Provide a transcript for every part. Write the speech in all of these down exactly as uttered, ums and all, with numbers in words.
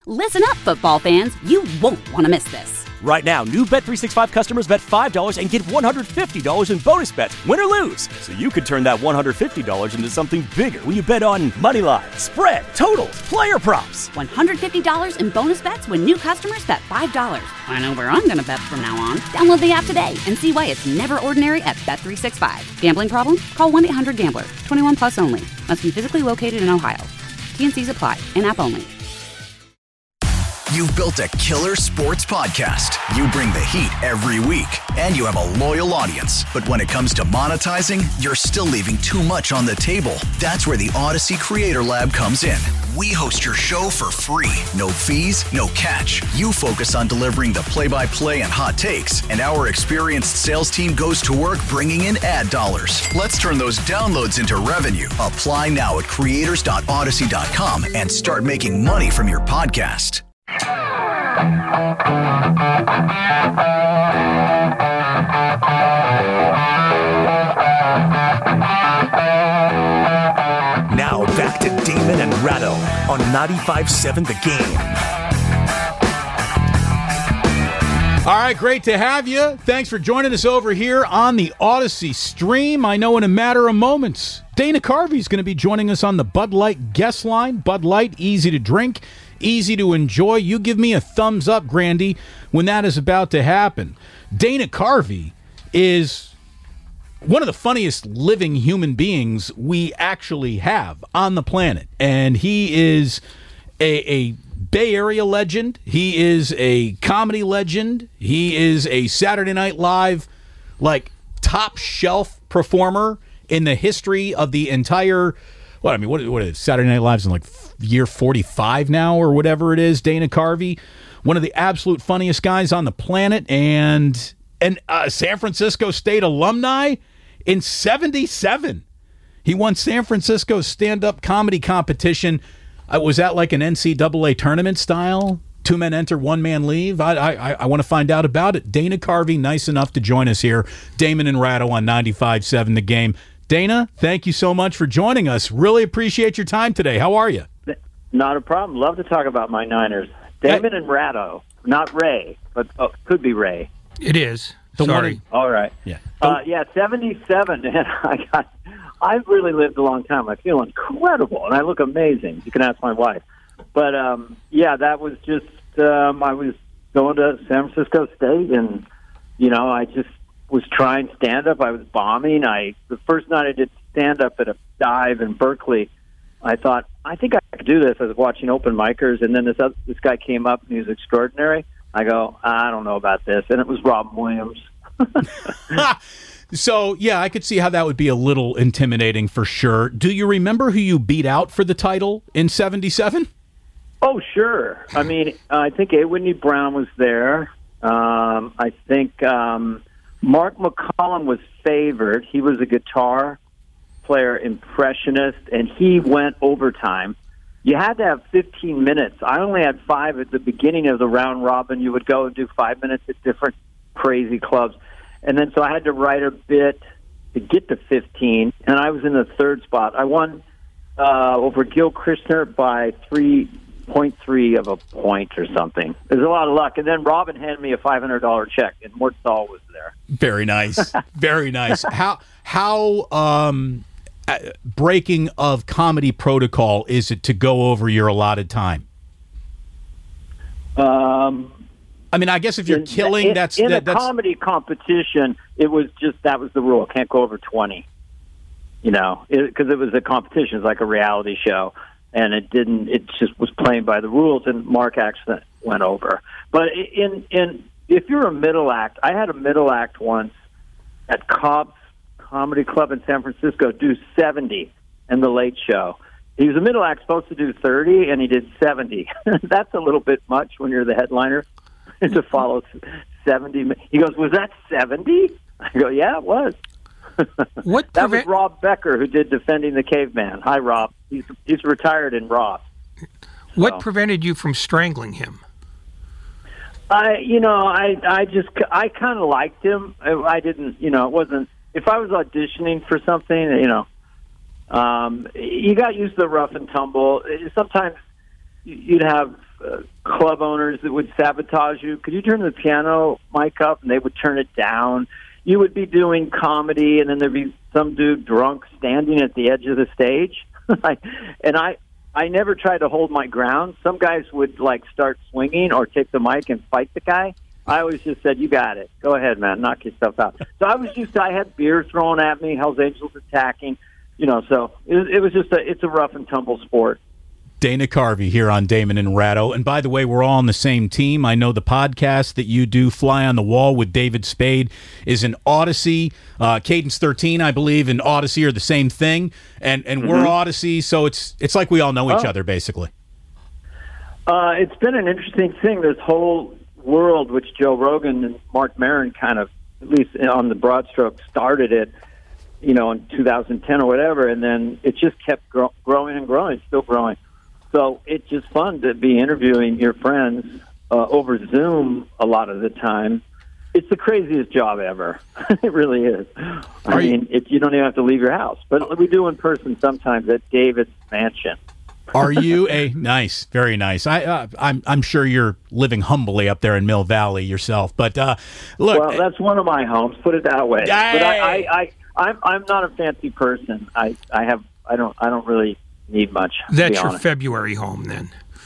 Listen up, football fans. You won't want to miss this. Right now, new Bet three sixty-five customers bet five dollars and get one hundred fifty dollars in bonus bets, win or lose. So you could turn that one hundred fifty dollars into something bigger when you bet on money line, spread, totals, player props. one hundred fifty dollars in bonus bets when new customers bet five dollars. I know where I'm going to bet from now on. Download the app today and see why it's never ordinary at Bet three sixty-five. Gambling problem? Call one eight hundred gambler. twenty-one plus only. Must be physically located in Ohio. T N Cs apply. In-app only. You've built a killer sports podcast. You bring the heat every week, and you have a loyal audience. But when it comes to monetizing, you're still leaving too much on the table. That's where the Odyssey Creator Lab comes in. We host your show for free. No fees, no catch. You focus on delivering the play-by-play and hot takes, and our experienced sales team goes to work bringing in ad dollars. Let's turn those downloads into revenue. Apply now at creators dot odyssey dot com and start making money from your podcast. Now back to Damon and Ratto on ninety-five seven The Game. All right, great to have you. Thanks for joining us over here on the Odyssey stream. I know in a matter of moments, Dana Carvey is going to be joining us on the Bud Light guest line. Bud Light, easy to drink, easy to enjoy. You give me a thumbs up, Grandy, when that is about to happen. Dana Carvey is one of the funniest living human beings we actually have on the planet. And he is a, a Bay Area legend. He is a comedy legend. He is a Saturday Night Live, like, top shelf performer in the history of the entire, what I mean, what, what is Saturday Night Live's in like year forty-five now or whatever it is. Dana Carvey, one of the absolute funniest guys on the planet, and an uh, San Francisco State alumni in seventy-seven. He won San Francisco's stand-up comedy competition. Uh, was that like an N C double A tournament style? Two men enter, one man leave? I I, I want to find out about it. Dana Carvey, nice enough to join us here. Damon and Ratto on ninety-five seven The Game. Dana, thank you so much for joining us. Really appreciate your time today. How are you? Not a problem. Love to talk about my Niners. Damon and Ratto, not Ray, but oh, could be Ray. It is. The Sorry. One, All right. Yeah. Uh, yeah, seventy-seven, and I got. I've really lived a long time. I feel incredible, and I look amazing. You can ask my wife. But, um, yeah, that was just, um, I was going to San Francisco State, and, you know, I just was trying stand-up. I was bombing. I The first night I did stand-up at a dive in Berkeley, I thought, I think I could do this. I was watching open micers, and then this other, this guy came up, and he was extraordinary. I go, I don't know about this. And it was Robin Williams. So, yeah, I could see how that would be a little intimidating for sure. Do you remember who you beat out for the title in seventy-seven? Oh, sure. I mean, I think A. Whitney Brown was there. Um, I think um, Mark McCollum was favored. He was a guitar player impressionist, and he went overtime. You had to have fifteen minutes. I only had five at the beginning of the round robin. You would go and do five minutes at different crazy clubs. And then so I had to write a bit to get to fifteen, and I was in the third spot. I won uh, over Gil Christner by three point three of a point or something. There's a lot of luck. And then Robin handed me a five hundred dollars check, and Mort Sahl was there. Very nice. Very nice. How, how um, uh, breaking of comedy protocol is it to go over your allotted time? Um... I mean, I guess if you're in, killing, in, that's... In that, a that's... comedy competition, it was just, that was the rule. Can't go over twenty, you know, because it, it was a competition. It's like a reality show. And it didn't, it just was playing by the rules, and Mark actually went over. But in, in if you're a middle act, I had a middle act once at Cobb's Comedy Club in San Francisco do seventy in the Late Show. He was a middle act supposed to do thirty, and he did seventy. That's a little bit much when you're the headliner. To follow seventy. He goes, was that seventy? I go, yeah, it was. What that prevent- was Rob Becker, who did Defending the Caveman. Hi, Rob. He's he's retired in Ross. What so. prevented you from strangling him? I, you know, I I just I kind of liked him. I, I didn't, you know, it wasn't. If I was auditioning for something, you know, um, you got used to the rough and tumble. Sometimes you'd have uh, club owners that would sabotage you. Could you turn the piano mic up? And they would turn it down. You would be doing comedy, and then there'd be some dude drunk standing at the edge of the stage. and I, I never tried to hold my ground. Some guys would like start swinging or take the mic and fight the guy. I always just said, "You got it. Go ahead, man. Knock yourself out." So I was used to. I had beer thrown at me, Hell's Angels attacking. You know, so it was, it was just a. It's a rough and tumble sport. Dana Carvey here on Damon and Ratto. And by the way, we're all on the same team. I know the podcast that you do, Fly on the Wall with David Spade, is an Odyssey. Uh, Cadence thirteen, I believe, and Odyssey are the same thing. And and mm-hmm. we're Odyssey, so it's it's like we all know each oh. other, basically. Uh, it's been an interesting thing, this whole world, which Joe Rogan and Mark Maron kind of, at least on the broad stroke, started it, you know, in two thousand ten or whatever, and then it just kept grow- growing and growing, it's still growing. So it's just fun to be interviewing your friends uh, over Zoom a lot of the time. It's the craziest job ever. It really is. I Are mean, you, it, you don't even have to leave your house. But we do in person sometimes at David's mansion. Are you a nice, very nice? I, uh, I'm, I'm sure you're living humbly up there in Mill Valley yourself. But uh, look, well, that's one of my homes. Put it that way. Yay! But I, I, I, I'm, I'm not a fancy person. I, I have, I don't, I don't really need much. That's your February home, then.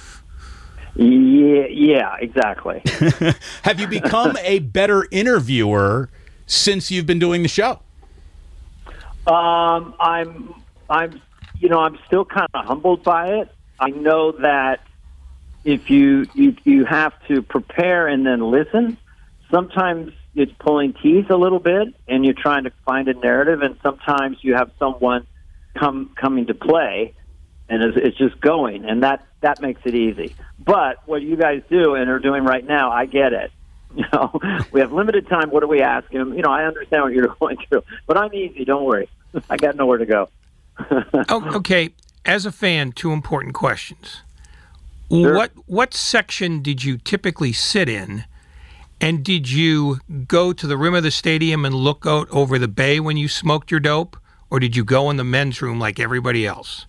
Yeah, yeah, exactly. Have you become a better interviewer since you've been doing the show? Um, I'm, I'm, you know, I'm still kind of humbled by it. I know that if you, you you have to prepare and then listen, sometimes it's pulling teeth a little bit, and you're trying to find a narrative, and sometimes you have someone come coming to play. And it's, it's just going, and that, that makes it easy. But what you guys do and are doing right now, I get it. You know, we have limited time. What do we ask him? You know, I understand what you're going through, but I'm easy. Don't worry. I got nowhere to go. Oh, okay. As a fan, two important questions. Sure. What what section did you typically sit in, and did you go to the rim of the stadium and look out over the bay when you smoked your dope, or did you go in the men's room like everybody else?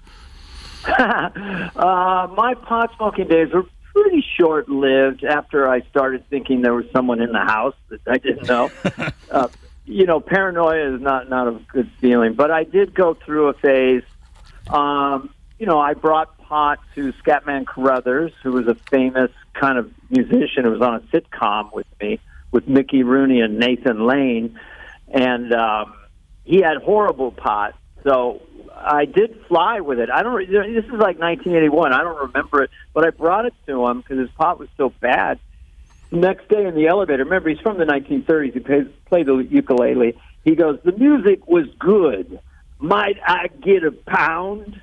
uh, my pot smoking days were pretty short-lived after I started thinking there was someone in the house that I didn't know. uh, you know, paranoia is not, not a good feeling. But I did go through a phase. Um, you know, I brought pot to Scatman Carruthers, who was a famous kind of musician who was on a sitcom with me, with Mickey Rooney and Nathan Lane. And um, he had horrible pot. So I did fly with it. I don't. This is like nineteen eighty-one. I don't remember it, but I brought it to him because his pot was so bad. The next day in the elevator, remember he's from the nineteen thirties. He played, played the ukulele. He goes, "The music was good. Might I get a pound?"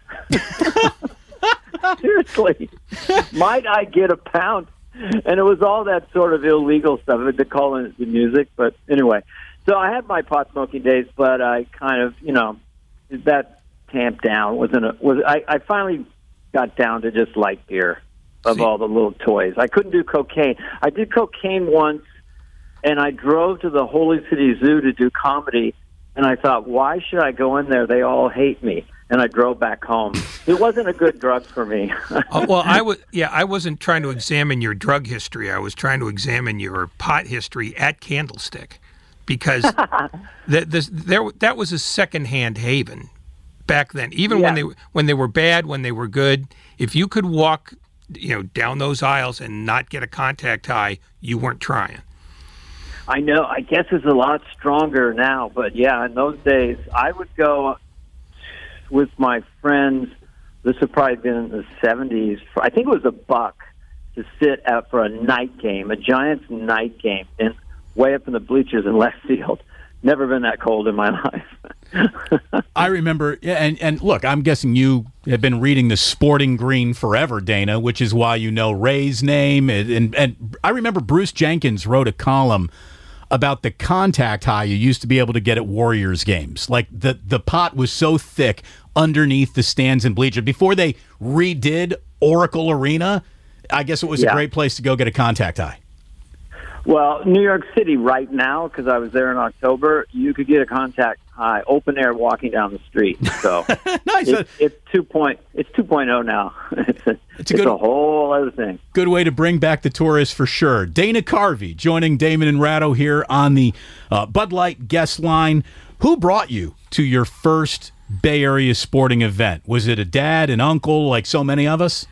Seriously, might I get a pound? And it was all that sort of illegal stuff. They're calling it the music, but anyway. So I had my pot smoking days, but I kind of, you know, that tamped down. Wasn't a, was I, I finally got down to just light beer of See? all the little toys. I couldn't do cocaine. I did cocaine once, and I drove to the Holy City Zoo to do comedy, and I thought, why should I go in there? They all hate me. And I drove back home. It wasn't a good drug for me. uh, well, I was yeah, I wasn't trying to examine your drug history. I was trying to examine your pot history at Candlestick, because the, this, there that was a secondhand haven back then. Even yeah. when they when they were bad, when they were good, if you could walk, you know, down those aisles and not get a contact high, you weren't trying. I know. I guess it's a lot stronger now, but yeah, in those days, I would go with my friends. This would probably been in the seventies. I think it was a buck to sit out for a night game, a Giants night game, and way up in the bleachers in left field. Never been that cold in my life. I remember, and and look, I'm guessing you have been reading the Sporting Green forever, Dana, which is why you know Ray's name. And, and, and I remember Bruce Jenkins wrote a column about the contact high you used to be able to get at Warriors games. Like the, the pot was so thick underneath the stands and bleachers. Before they redid Oracle Arena, I guess it was yeah. a great place to go get a contact high. Well, New York City right now, because I was there in October, you could get a contact high, open air, walking down the street. So nice. It's, it's two point. It's two point oh now. It's a, it's a, good, it's a whole other thing. Good way to bring back the tourists for sure. Dana Carvey joining Damon and Ratto here on the uh, Bud Light guest line. Who brought you to your first Bay Area sporting event? Was it a dad, an uncle, like so many of us?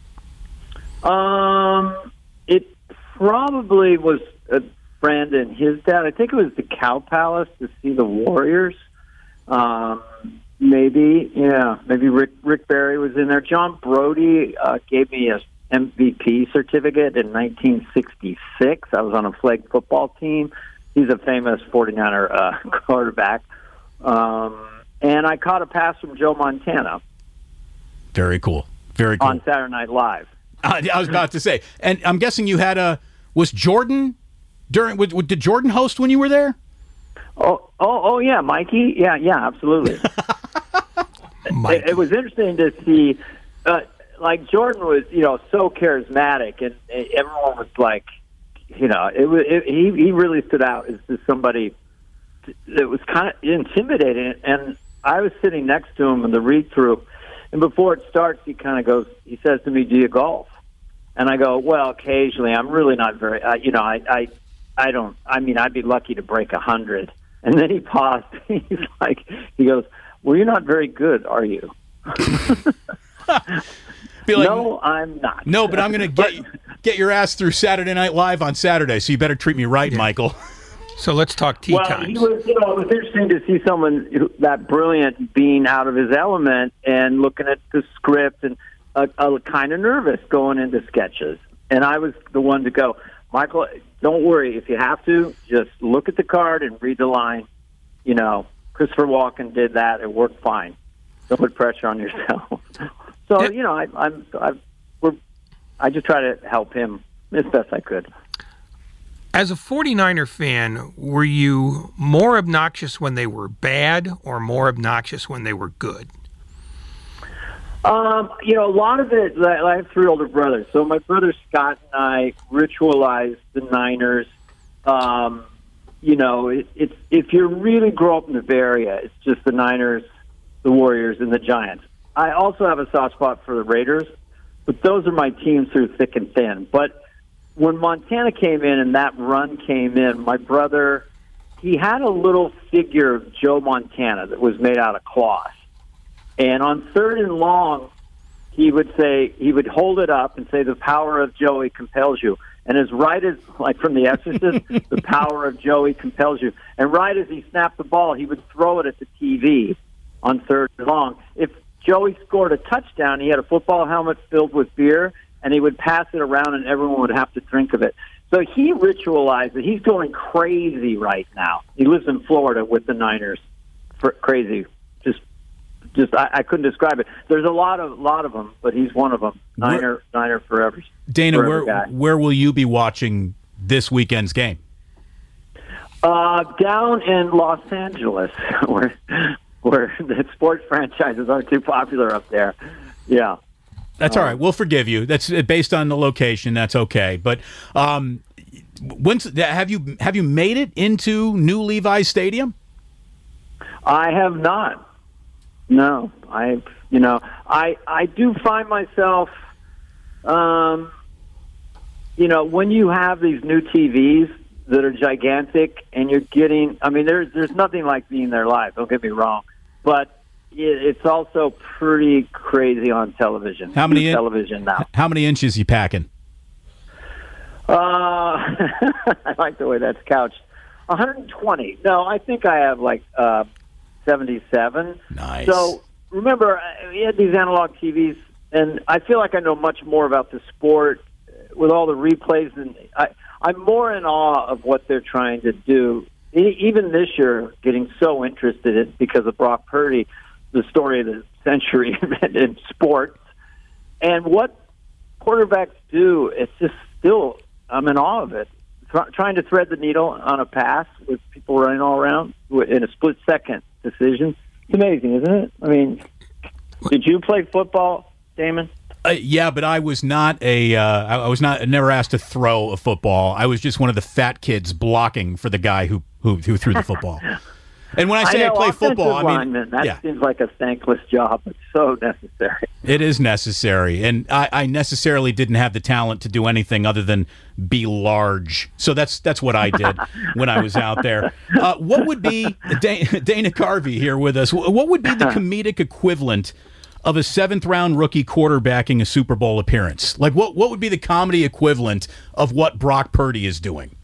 Um, it probably was a friend and his dad. I think it was the Cow Palace to see the Warriors. Um, maybe, yeah, maybe Rick Rick Barry was in there. John Brody uh, gave me a M V P certificate in nineteen sixty-six. I was on a flag football team. He's a famous forty-niner uh, quarterback. Um, and I caught a pass from Joe Montana. Very cool. Very cool. On Saturday Night Live. Uh, I was about to say. And I'm guessing you had a... Was Jordan... during? Did Jordan host when you were there? Oh, oh, oh yeah, Mikey. Yeah, yeah, absolutely. it, it was interesting to see... Uh, like, Jordan was, you know, so charismatic, and everyone was like... You know, it was it, he. He really stood out as just somebody that was kind of intimidating. And I was sitting next to him in the read-through, and before it starts, he kind of goes. He says to me, "Do you golf?" And I go, "Well, occasionally. I'm really not very. Uh, you know, I, I, I don't. I mean, I'd be lucky to break a hundred." And then he paused. He's like, he goes, "Well, you're not very good, are you?" Be like, no, I'm not. No, but I'm going to get get your ass through Saturday Night Live on Saturday, so you better treat me right, yeah. Michael. So let's talk tea well, times. He was, you know, it was interesting to see someone who, that brilliant being out of his element and looking at the script and uh, uh, kind of nervous going into sketches. And I was the one to go, Michael, don't worry. If you have to, just look at the card and read the line. You know, Christopher Walken did that. It worked fine. Don't put pressure on yourself. So, you know, I, I'm, I, we're, I just try to help him as best I could. As a forty-niner fan, were you more obnoxious when they were bad or more obnoxious when they were good? Um, you know, a lot of it, I have three older brothers. So my brother Scott and I ritualized the Niners. Um, you know, it, it's if you really grow up in the Bay Area, it's just the Niners, the Warriors, and the Giants. I also have a soft spot for the Raiders, but those are my teams through thick and thin. But when Montana came in and that run came in, my brother, he had a little figure of Joe Montana that was made out of cloth. And on third and long, he would say, he would hold it up and say, the power of Joey compels you. And as right as, like from The Exorcist, the power of Joey compels you. And right as he snapped the ball, he would throw it at the T V on third and long. If Joey scored a touchdown, he had a football helmet filled with beer, and he would pass it around, and everyone would have to drink of it. So he ritualized it. He's going crazy right now. He lives in Florida with the Niners. For, crazy. Just, just I, I couldn't describe it. There's a lot of lot of them, but he's one of them. Niner, where, Niner forever. Dana, forever where guy. where will you be watching this weekend's game? Uh, down in Los Angeles, where where the sports franchises aren't too popular up there. Yeah. That's all right. We'll forgive you. That's based on the location. That's okay. But um, when's, have you have you made it into New Levi's Stadium? I have not. No, I you know I I do find myself, um, you know, when you have these new T Vs that are gigantic and you're getting. I mean, there's there's nothing like being there live. Don't get me wrong, but it's also pretty crazy on television. How many in- television now? How many inches you packing? Uh, I like the way that's couched. one hundred twenty. No, I think I have like uh, seventy-seven. Nice. So remember, we had these analog T Vs, and I feel like I know much more about the sport with all the replays, and I, I'm more in awe of what they're trying to do. Even this year, getting so interested in because of Brock Purdy, the story of the century in sports, and what quarterbacks do. It's just still, I'm in awe of it. Trying to thread the needle on a pass with people running all around in a split-second decision. It's amazing, isn't it? I mean, did you play football, Damon? Uh, yeah, but I was not a. Uh, I I was not never asked to throw a football. I was just one of the fat kids blocking for the guy who who, who threw the football. And when I say I, know, I play football, I mean lineman, that yeah. seems like a thankless job, but so necessary. It is necessary, and I, I necessarily didn't have the talent to do anything other than be large. So that's that's what I did when I was out there. Uh, what would be Dana, Dana Carvey here with us? What would be the comedic equivalent of a seventh round rookie quarterbacking a Super Bowl appearance? Like what what would be the comedy equivalent of what Brock Purdy is doing?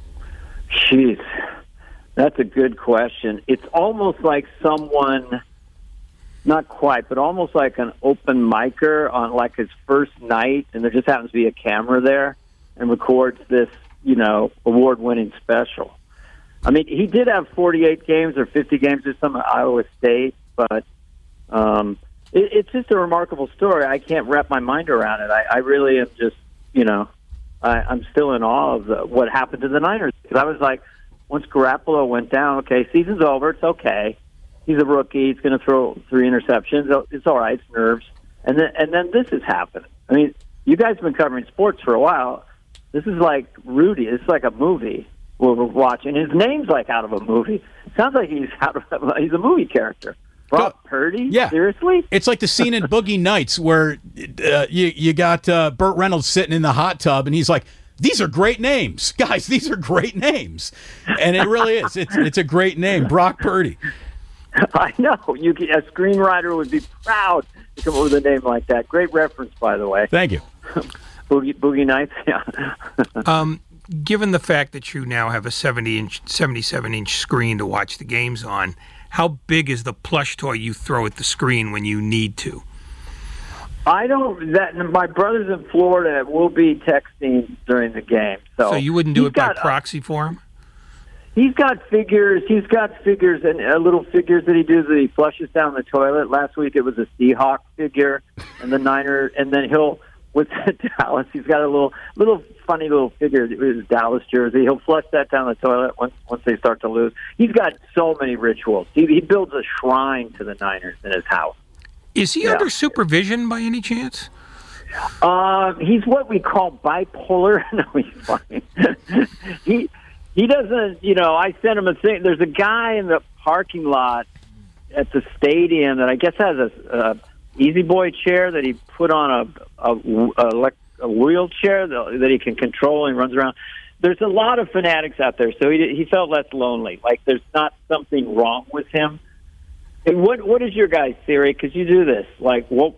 Jeez. That's a good question. It's almost like someone, not quite, but almost like an open micer on like his first night, and there just happens to be a camera there and records this, you know, award-winning special. I mean, he did have forty-eight games or fifty games or something at Iowa State, but um, it, it's just a remarkable story. I can't wrap my mind around it. I, I really am just, you know, I, I'm still in awe of the, what happened to the Niners. Because I was like, once Garoppolo went down, okay, season's over. It's okay. He's a rookie. He's going to throw three interceptions. It's all right. It's nerves. And then, and then this has happened. I mean, you guys have been covering sports for a while. This is like Rudy. It's like a movie we're watching. His name's like out of a movie. Sounds like he's out of he's a movie character. Brock Purdy? Yeah. Seriously? It's like the scene in Boogie Nights where uh, you you got uh, Burt Reynolds sitting in the hot tub, and he's like, "These are great names, guys. These are great names," and it really is. It's it's a great name, Brock Purdy. I know. You can, a screenwriter would be proud to come up with a name like that. Great reference, by the way. Thank you. Boogie Boogie Nights. Yeah. um, given the fact that you now have a seventy inch, seventy-seven inch screen to watch the games on, how big is the plush toy you throw at the screen when you need to? I don't. That my brother's in Florida. We'll be texting during the game. So, so you wouldn't do it by got, proxy for him? He's got figures. He's got figures and uh, little figures that he does that he flushes down the toilet. Last week it was a Seahawk figure, and the Niner, and then he'll with Dallas. He's got a little, little funny little figure with his Dallas jersey. He'll flush that down the toilet once once they start to lose. He's got so many rituals. He, he builds a shrine to the Niners in his house. Is he yeah. under supervision by any chance? Uh, he's what we call bipolar. No, he's fine. he he doesn't. You know, I sent him a thing. There's a guy in the parking lot at the stadium that I guess has a, a Easy Boy chair that he put on a a, a, a wheelchair that, that he can control and runs around. There's a lot of fanatics out there, so he he felt less lonely. Like there's not something wrong with him. And what what is your guys' theory? Because you do this, like, what,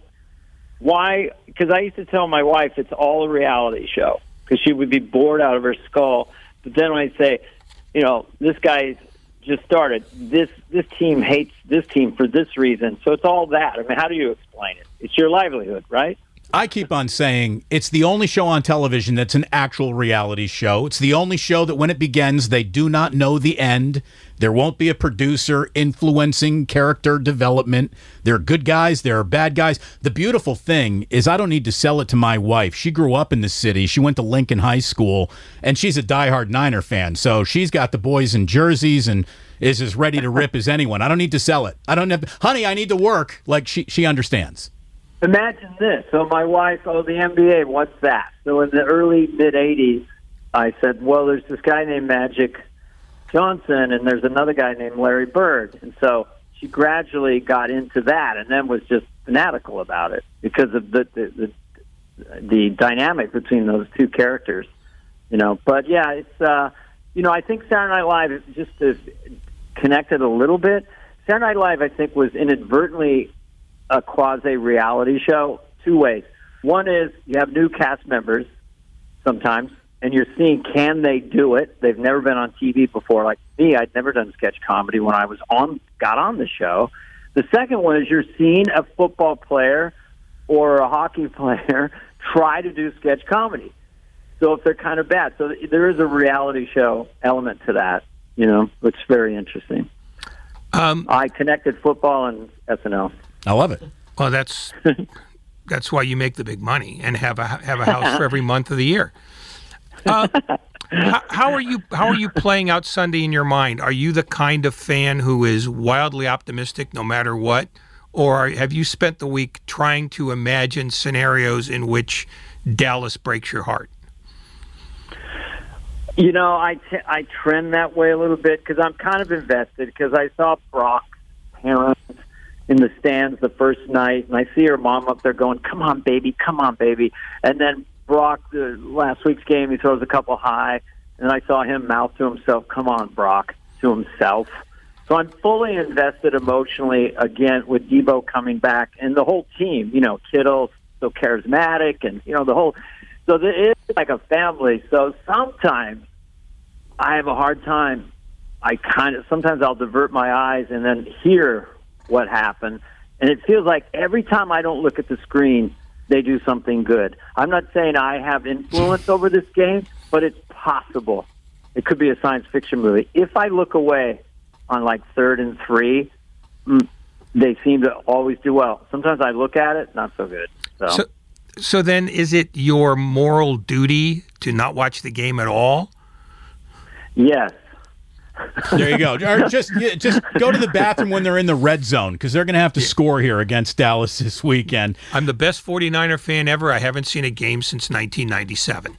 why? Because I used to tell my wife it's all a reality show because she would be bored out of her skull. But then when I say, you know, this guy's just started, this this team hates this team for this reason, so it's all that. I mean, how do you explain it? It's your livelihood, right? I keep on saying it's the only show on television that's an actual reality show. It's the only show that when it begins, they do not know the end. There won't be a producer influencing character development. There are good guys. There are bad guys. The beautiful thing is I don't need to sell it to my wife. She grew up in the city. She went to Lincoln High School, and she's a diehard Niner fan. So she's got the boys in jerseys and is as ready to rip as anyone. I don't need to sell it. I don't have, honey, I need to work. Like she, she understands. Imagine this. So my wife, oh, the N B A, what's that? So in the early, mid-eighties, I said, well, there's this guy named Magic Johnson, and there's another guy named Larry Bird. And so she gradually got into that and then was just fanatical about it because of the the, the, the dynamic between those two characters. You know, but, yeah, it's, uh, you know, I think Saturday Night Live, just to connect it a little bit, Saturday Night Live, I think, was inadvertently a quasi-reality show two ways. One is you have new cast members sometimes, and you're seeing can they do it. They've never been on T V before. Like me, I'd never done sketch comedy when I was on, got on the show. The second one is you're seeing a football player or a hockey player try to do sketch comedy. So if they're kind of bad. So there is a reality show element to that, you know, which is very interesting. Um, I connected football and S N L. I love it. Well, that's that's why you make the big money and have a have a house for every month of the year. Uh, how, how are you? How are you playing out Sunday in your mind? Are you the kind of fan who is wildly optimistic no matter what, or have you spent the week trying to imagine scenarios in which Dallas breaks your heart? You know, I, t- I trend that way a little bit because I'm kind of invested because I saw Brock's parents in the stands the first night, and I see her mom up there going, come on, baby, come on, baby. And then Brock, the last week's game, he throws a couple high, and I saw him mouth to himself, come on, Brock, to himself. So I'm fully invested emotionally, again, with Debo coming back, and the whole team, you know, Kittle, so charismatic, and, you know, the whole... So it's like a family. So sometimes I have a hard time. I kind of sometimes I'll divert my eyes and then hear what happened, and it feels like every time I don't look at the screen, they do something good. I'm not saying I have influence over this game, but it's possible. It could be a science fiction movie. If I look away on like third and three, they seem to always do well. Sometimes I look at it, not so good. So. so- So then is it your moral duty to not watch the game at all? Yes. There you go. Or just just go to the bathroom when they're in the red zone because they're going to have to score here against Dallas this weekend. I'm the best forty-niner fan ever. I haven't seen a game since nineteen ninety-seven.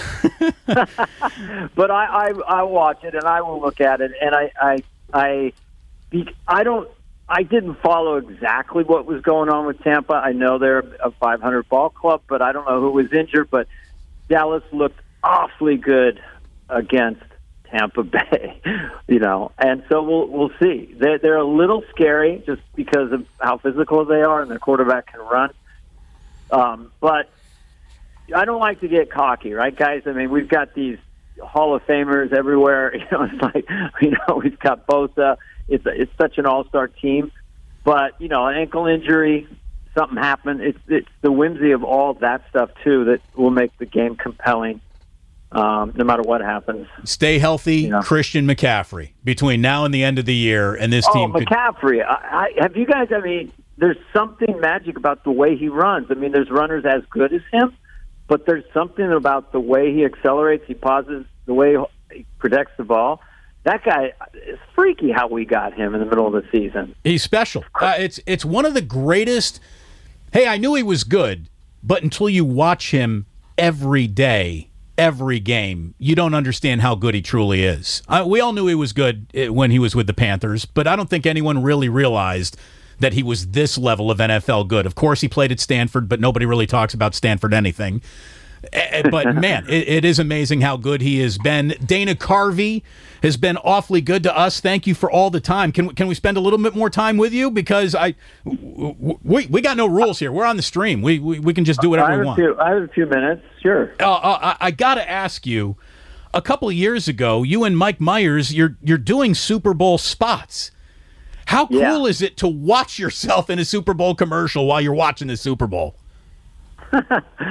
But I, I I watch it and I will look at it, and I I I, I don't. I didn't follow exactly what was going on with Tampa. I know they're a five hundred ball club, but I don't know who was injured. But Dallas looked awfully good against Tampa Bay, you know, and so we'll we'll see. They're they're a little scary just because of how physical they are, and their quarterback can run. Um, but I don't like to get cocky, right, guys? I mean, we've got these Hall of Famers everywhere. You know, it's like you know we've got Bosa. It's a, it's such an all-star team, but you know, an ankle injury, something happened. It's it's the whimsy of all that stuff too that will make the game compelling, um, no matter what happens. Stay healthy, you know. Christian McCaffrey, between now and the end of the year, and this oh, team. Could... McCaffrey! I, I, have you guys? I mean, there's something magic about the way he runs. I mean, there's runners as good as him, but there's something about the way he accelerates, he pauses, the way he protects the ball. That guy is freaky how we got him in the middle of the season. He's special. Uh, it's it's one of the greatest. Hey, I knew he was good, but until you watch him every day, every game, you don't understand how good he truly is. Uh, we all knew he was good when he was with the Panthers, but I don't think anyone really realized that he was this level of N F L good. Of course, he played at Stanford, but nobody really talks about Stanford anything. But, man, it, it is amazing how good he has been. Dana Carvey has been awfully good to us. Thank you for all the time. Can, can we spend a little bit more time with you? Because I, we, we got no rules here. We're on the stream. We we, we can just do whatever I have we want. A few, I have a few minutes. Sure. Uh, uh, I, I got to ask you, a couple of years ago, you and Mike Myers, you're you're doing Super Bowl spots. How cool yeah. is it to watch yourself in a Super Bowl commercial while you're watching the Super Bowl? uh,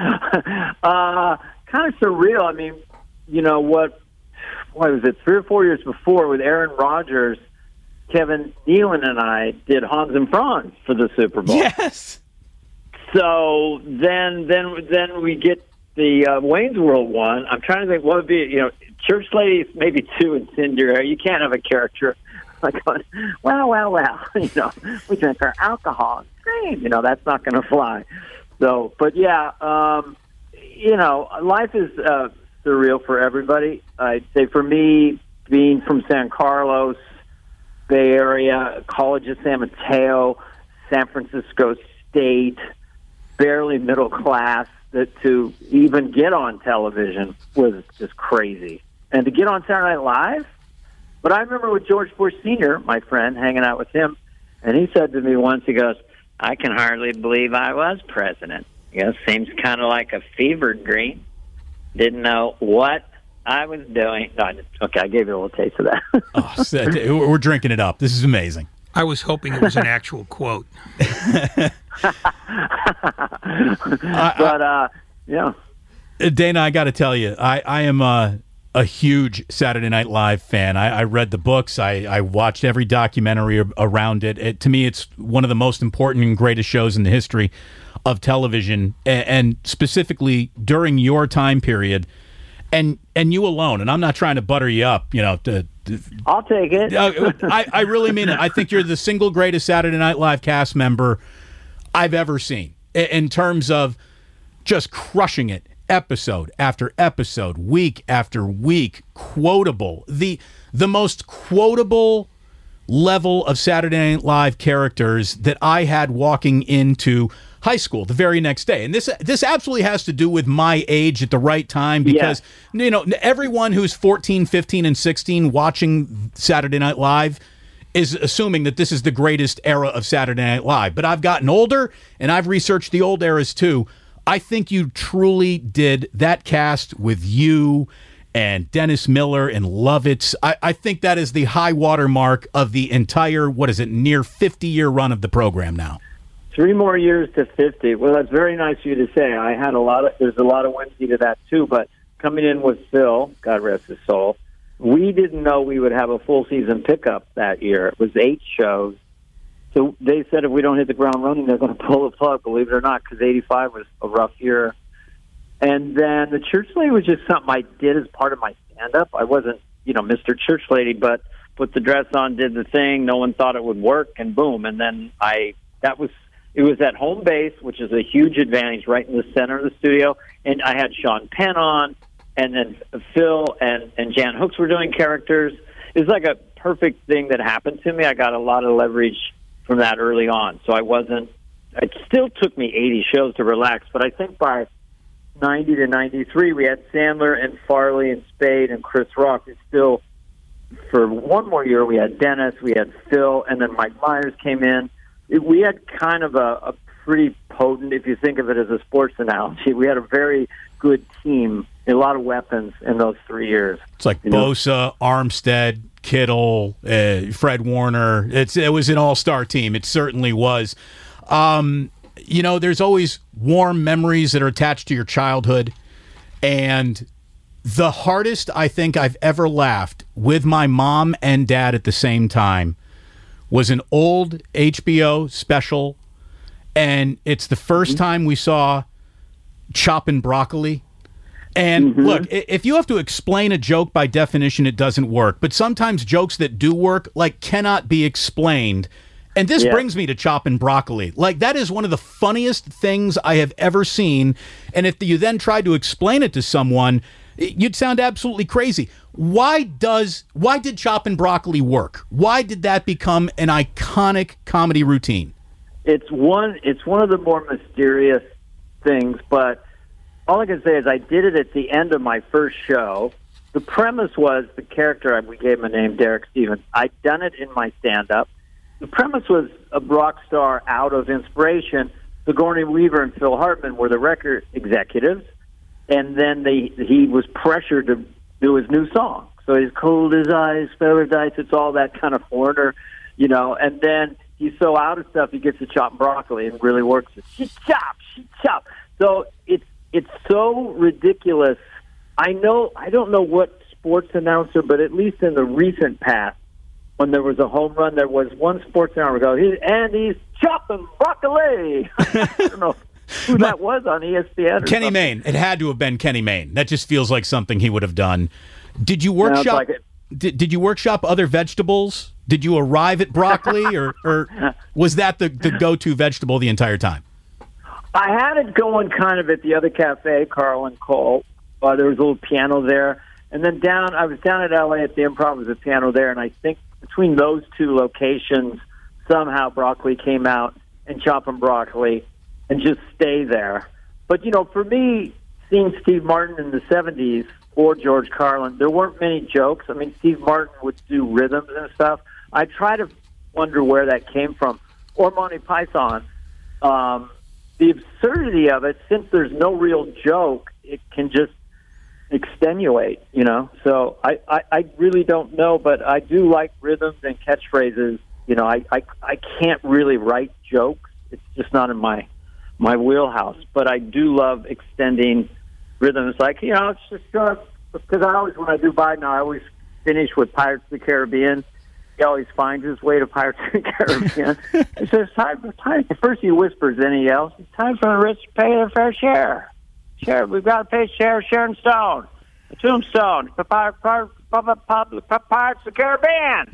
kind of surreal. I mean, you know what? What was it? Three or four years before, with Aaron Rodgers, Kevin Nealon and I did Hans and Franz for the Super Bowl. Yes. So then, then, then we get the uh, Wayne's World one. I'm trying to think what would be. You know, church ladies maybe two incendiary. You can't have a character like going, well, well, well. You know, we drink our alcohol and scream. You know, that's not going to fly. So, but yeah, um, you know, life is uh, surreal for everybody. I'd say for me, being from San Carlos, Bay Area, College of San Mateo, San Francisco State, barely middle class, that to even get on television was just crazy. And to get on Saturday Night Live, but I remember with George Bush Senior, my friend, hanging out with him, and he said to me once, he goes, I can hardly believe I was president. You know, seems kind of like a fever dream. Didn't know what I was doing. No, I just, okay, I gave you a little taste of that. Oh, so, we're drinking it up. This is amazing. I was hoping it was an actual quote. But, uh, yeah. Dana, I got to tell you, I, I am uh, a huge Saturday Night Live fan. I, I read the books. I, I watched every documentary around it. it. To me, it's one of the most important and greatest shows in the history of television, and, and specifically during your time period and and you alone. And I'm not trying to butter you up, you know. To, to, I'll take it. uh, I, I really mean it. I think you're the single greatest Saturday Night Live cast member I've ever seen in, in terms of just crushing it, episode after episode, week after week, quotable. The the most quotable level of Saturday Night Live characters that I had walking into high school the very next day. And this this absolutely has to do with my age at the right time, because yeah. you know, everyone who's fourteen, fifteen, and sixteen watching Saturday Night Live is assuming that this is the greatest era of Saturday Night Live. But I've gotten older, and I've researched the old eras too. I think you truly did that cast with you and Dennis Miller and Lovitz. I, I think that is the high water mark of the entire, what is it, near fifty-year run of the program now. Three more years to fifty. Well, that's very nice of you to say. I had a lot of, there's a lot of whimsy to that too, but coming in with Phil, God rest his soul, we didn't know we would have a full season pickup that year. It was eight shows. So they said if we don't hit the ground running, they're going to pull the plug, believe it or not, because eighty-five was a rough year. And then the church lady was just something I did as part of my stand-up. I wasn't, you know, Mister Church Lady, but put the dress on, did the thing. No one thought it would work, and boom. And then I, that was, it was at home base, which is a huge advantage, right in the center of the studio. And I had Sean Penn on, and then Phil and, and Jan Hooks were doing characters. It was like a perfect thing that happened to me. I got a lot of leverage from that early on. So I wasn't, it still took me eighty shows to relax, but I think by ninety to ninety-three, we had Sandler and Farley and Spade and Chris Rock. And still, for one more year, we had Dennis, we had Phil, and then Mike Myers came in. It, we had kind of a, a pretty potent, if you think of it as a sports analogy, we had a very good team, a lot of weapons in those three years. It's like you Bosa, know? Armstead, Kittle, uh, Fred Warner. It's It was an all-star team. It certainly was. Um, you know, there's always warm memories that are attached to your childhood. And the hardest I think I've ever laughed with my mom and dad at the same time was an old H B O special. And it's the first mm-hmm. time we saw Choppin' Broccoli. And mm-hmm. look, if you have to explain a joke, by definition, it doesn't work. But sometimes jokes that do work, like, cannot be explained. And this yeah. brings me to Choppin' Broccoli. Like, that is one of the funniest things I have ever seen. And if you then tried to explain it to someone, you'd sound absolutely crazy. Why does why did Choppin' Broccoli work? Why did that become an iconic comedy routine? It's one it's one of the more mysterious things, but all I can say is I did it at the end of my first show. The premise was the character, we gave him a name, Derek Stevens. I'd done it in my stand-up. The premise was a rock star out of inspiration. Sigourney Weaver and Phil Hartman were the record executives, and then they he was pressured to do his new song. So he's cold as ice, paradise, it's all that kind of foreigner, you know, and then he's so out of stuff, he gets to chop broccoli and really works it. She chop, she chop. So it's it's so ridiculous. I know, I don't know what sports announcer, but at least in the recent past, when there was a home run, there was one sports announcer go, he, and he's chopping broccoli. I don't know who that was on E S P N. Or Kenny something. Mayne. It had to have been Kenny Mayne. That just feels like something he would have done. Did you workshop? Like did, did you workshop other vegetables? Did you arrive at broccoli, or, or was that the, the go-to vegetable the entire time? I had it going kind of at the other cafe, Carl and Cole. Uh, there was a little piano there. And then down, I was down at L A at the Improv, there was a piano there, and I think between those two locations, somehow broccoli came out, and chopping broccoli, and just stay there. But, you know, for me, seeing Steve Martin in the seventies or George Carlin, there weren't many jokes. I mean, Steve Martin would do rhythms and stuff. I try to wonder where that came from. Or Monty Python. Um, the absurdity of it, since there's no real joke, it can just extenuate, you know. So I, I, I really don't know, but I do like rhythms and catchphrases. You know, I, I, I can't really write jokes. It's just not in my my wheelhouse. But I do love extending rhythms. Like, you know, it's just uh, because I always, when I do Biden, I always finish with Pirates of the Caribbean. He always finds his way to Pirates of the Caribbean. He says, time for time. First he whispers, then he yells, it's time for the rich to pay their fair share. Share, we've got to pay share, Sharon Stone. Tombstone, Pirates of the Caribbean.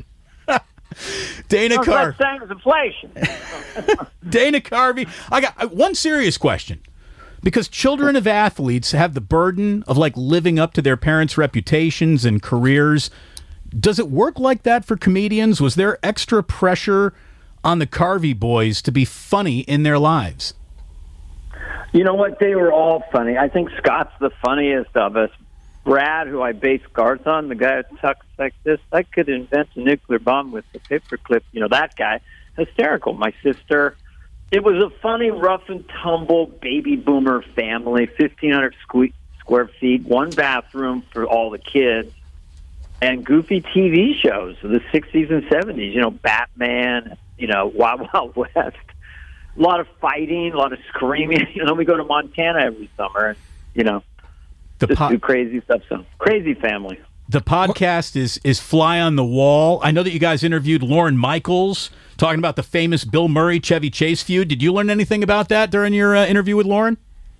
Dana Carvey. Same as inflation. Dana Carvey. I got one serious question. Because children of athletes have the burden of like living up to their parents' reputations and careers. Does it work like that for comedians? Was there extra pressure on the Carvey boys to be funny in their lives? You know what? They were all funny. I think Scott's the funniest of us. Brad, who I base Garth on, the guy who talks like this, I could invent a nuclear bomb with a paperclip. You know, that guy, hysterical. My sister, it was a funny, rough and tumble baby boomer family, fifteen hundred square feet, one bathroom for all the kids, and goofy T V shows of the sixties and seventies, you know, Batman, you know, Wild Wild West. A lot of fighting, a lot of screaming. You know, we go to Montana every summer, and, you know, The just po- do crazy stuff. So crazy family. The podcast is is Fly on the Wall. I know that you guys interviewed Lorne Michaels talking about the famous Bill Murray Chevy Chase feud. Did you learn anything about that during your uh, interview with Lorne?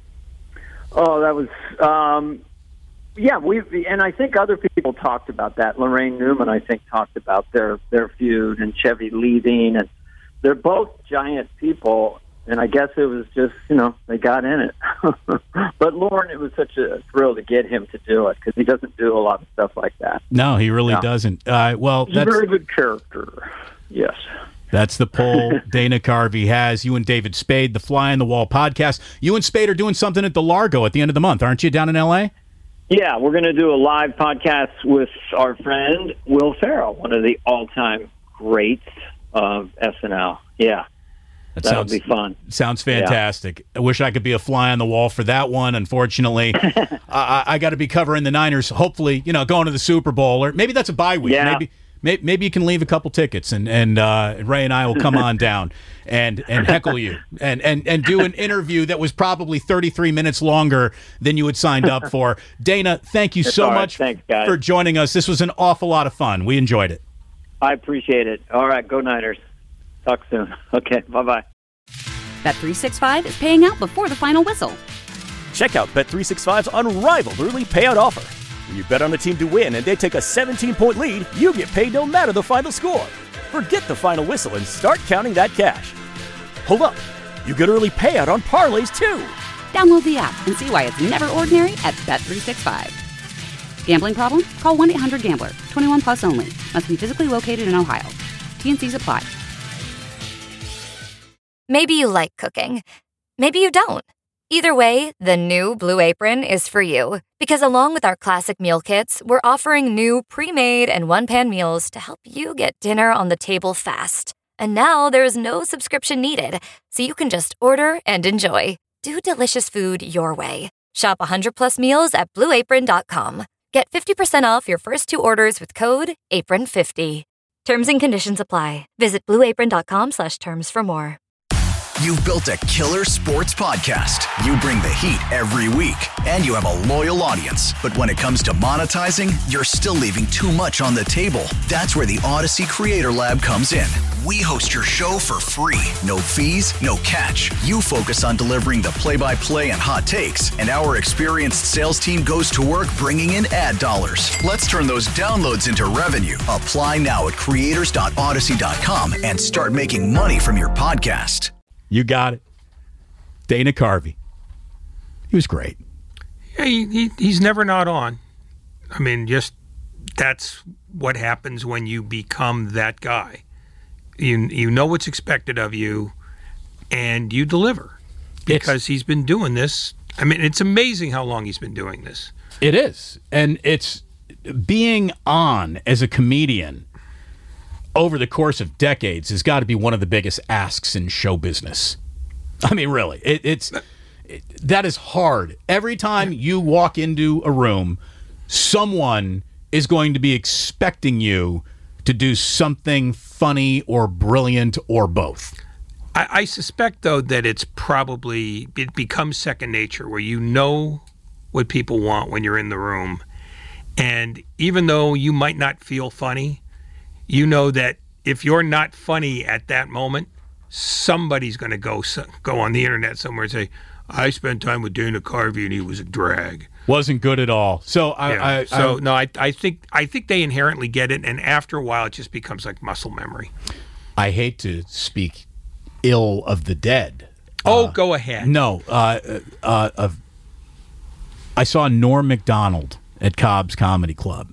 Oh, that was um, yeah. We and I think other people talked about that. Lorraine Newman, I think, talked about their their feud and Chevy leaving, and they're both giant people. And I guess it was just, you know, they got in it. But Lorne, it was such a thrill to get him to do it because he doesn't do a lot of stuff like that. No, he really Yeah. doesn't. Uh, well, He's that's a very good character. Yes. that's the poll Dana Carvey has. You and David Spade, the Fly on the Wall podcast. You and Spade are doing something at the Largo at the end of the month, aren't you, down in L A? Yeah, we're going to do a live podcast with our friend Will Ferrell, one of the all-time greats of S N L. Yeah. That That'll sounds, be fun. Sounds fantastic. Yeah. I wish I could be a fly on the wall for that one. Unfortunately, I, I got to be covering the Niners. Hopefully, you know, going to the Super Bowl, or maybe that's a bye week. Yeah. Maybe, maybe, maybe you can leave a couple tickets, and and uh, Ray and I will come on down and and heckle you, and and and do an interview that was probably thirty-three minutes longer than you had signed up for. Dana, thank you That's so all right. much Thanks, guys. for joining us. This was an awful lot of fun. We enjoyed it. I appreciate it. All right, go Niners. Talk soon. Okay, bye-bye. Bet three sixty-five is paying out before the final whistle. Check out Bet three sixty-five's unrivaled early payout offer. When you bet on a team to win and they take a seventeen-point lead, you get paid no matter the final score. Forget the final whistle and start counting that cash. Hold up. You get early payout on parlays, too. Download the app and see why it's never ordinary at Bet three sixty-five. Gambling problem? Call one eight hundred gambler. twenty-one plus only. Must be physically located in Ohio. T and C's apply. Maybe you like cooking. Maybe you don't. Either way, the new Blue Apron is for you. Because along with our classic meal kits, we're offering new pre-made and one-pan meals to help you get dinner on the table fast. And now there's no subscription needed, so you can just order and enjoy. Do delicious food your way. Shop one hundred plus meals at blue apron dot com. Get fifty percent off your first two orders with code apron fifty. Terms and conditions apply. Visit blue apron dot com slash terms for more. You've built a killer sports podcast. You bring the heat every week, and you have a loyal audience. But when it comes to monetizing, you're still leaving too much on the table. That's where the Odyssey Creator Lab comes in. We host your show for free. No fees, no catch. You focus on delivering the play-by-play and hot takes, and our experienced sales team goes to work bringing in ad dollars. Let's turn those downloads into revenue. Apply now at creators dot odyssey dot com and start making money from your podcast. You got it. Dana Carvey. He was great. Yeah, he, he, he's never not on. I mean, just that's what happens when you become that guy. You you know what's expected of you, and you deliver because It's- he's been doing this. I mean, it's amazing how long he's been doing this. It is. And it's being on as a comedian over the course of decades has got to be one of the biggest asks in show business. I mean, really, it, it's it, that is hard. Every time you walk into a room, someone is going to be expecting you to do something funny or brilliant or both. I, I suspect, though, that it's probably, it becomes second nature where you know what people want when you're in the room. And even though you might not feel funny, you know that if you're not funny at that moment, somebody's going to go go on the internet somewhere and say, I spent time with Dana Carvey and he was a drag. Wasn't good at all. So I, Yeah. I, so I no, I, I think I think they inherently get it, and after a while, it just becomes like muscle memory. I hate to speak ill of the dead. Oh, Uh, go ahead. No, uh, uh, uh, I saw Norm Macdonald at Cobb's Comedy Club.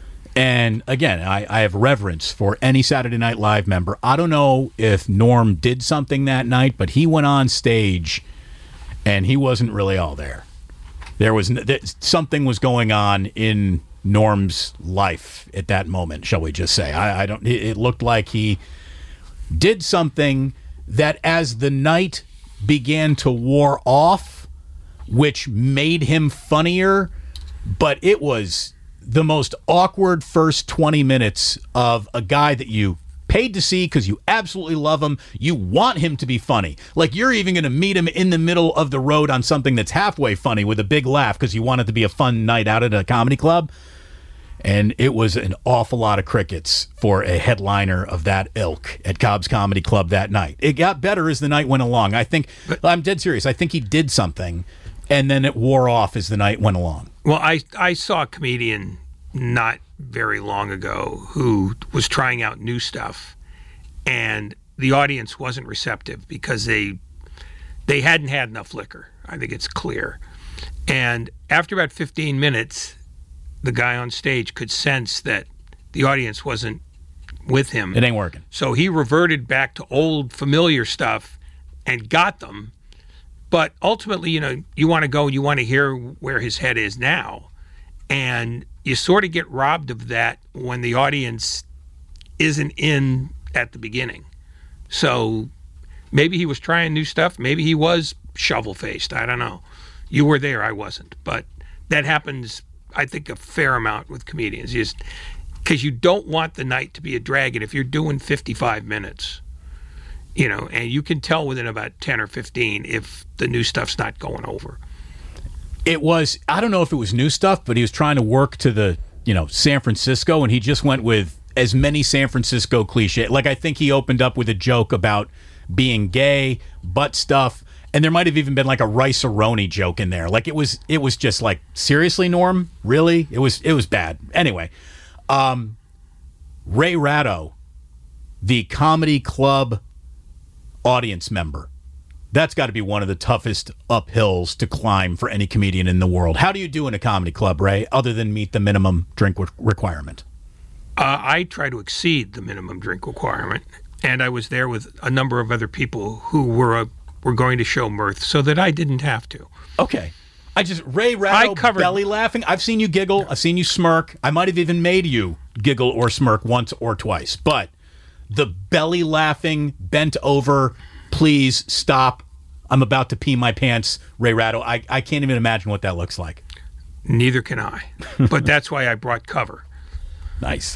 And again, I, I have reverence for any Saturday Night Live member. I don't know if Norm did something that night, but he went on stage and he wasn't really all there. There was th- something was going on in Norm's life at that moment, shall we just say. I, I don't. It, it looked like he did something that as the night began to wore off, which made him funnier, but it was the most awkward first twenty minutes of a guy that you paid to see because you absolutely love him. You want him to be funny. Like, you're even going to meet him in the middle of the road on something that's halfway funny with a big laugh because you want it to be a fun night out at a comedy club. And it was an awful lot of crickets for a headliner of that ilk at Cobb's Comedy Club that night. It got better as the night went along. I think, I'm dead serious, I think he did something, and then it wore off as the night went along. Well, I I saw a comedian not very long ago who was trying out new stuff, and the audience wasn't receptive because they they hadn't had enough liquor. I think it's clear. And after about fifteen minutes, the guy on stage could sense that the audience wasn't with him. It ain't working. So he reverted back to old familiar stuff and got them. But ultimately, you know, you want to go, you want to hear where his head is now. And you sort of get robbed of that when the audience isn't in at the beginning. So maybe he was trying new stuff. Maybe he was shovel-faced. I don't know. You were there. I wasn't. But that happens, I think, a fair amount with comedians. Just because you don't want the night to be a drag. And if you're doing fifty-five minutes, you know, and you can tell within about ten or fifteen if the new stuff's not going over. It was, I don't know if it was new stuff, but he was trying to work to the, you know, San Francisco, and he just went with as many San Francisco cliches. Like, I think he opened up with a joke about being gay, butt stuff, and there might have even been like a rice-a-roni joke in there. Like, it was it was just like, seriously, Norm? Really? It was it was bad. Anyway, um, Ray Ratto, the comedy club audience member. That's got to be one of the toughest uphills to climb for any comedian in the world. How do you do in a comedy club, Ray, other than meet the minimum drink re- requirement? Uh, I try to exceed the minimum drink requirement, and I was there with a number of other people who were uh, were going to show mirth, so that I didn't have to. Okay. I just, Ray Ratto, I covered, belly laughing. I've seen you giggle. I've seen you smirk. I might have even made you giggle or smirk once or twice, but the belly laughing, bent over, please stop, I'm about to pee my pants, Ray Ratto. I, I can't even imagine what that looks like. Neither can I. But that's why I brought cover. Nice.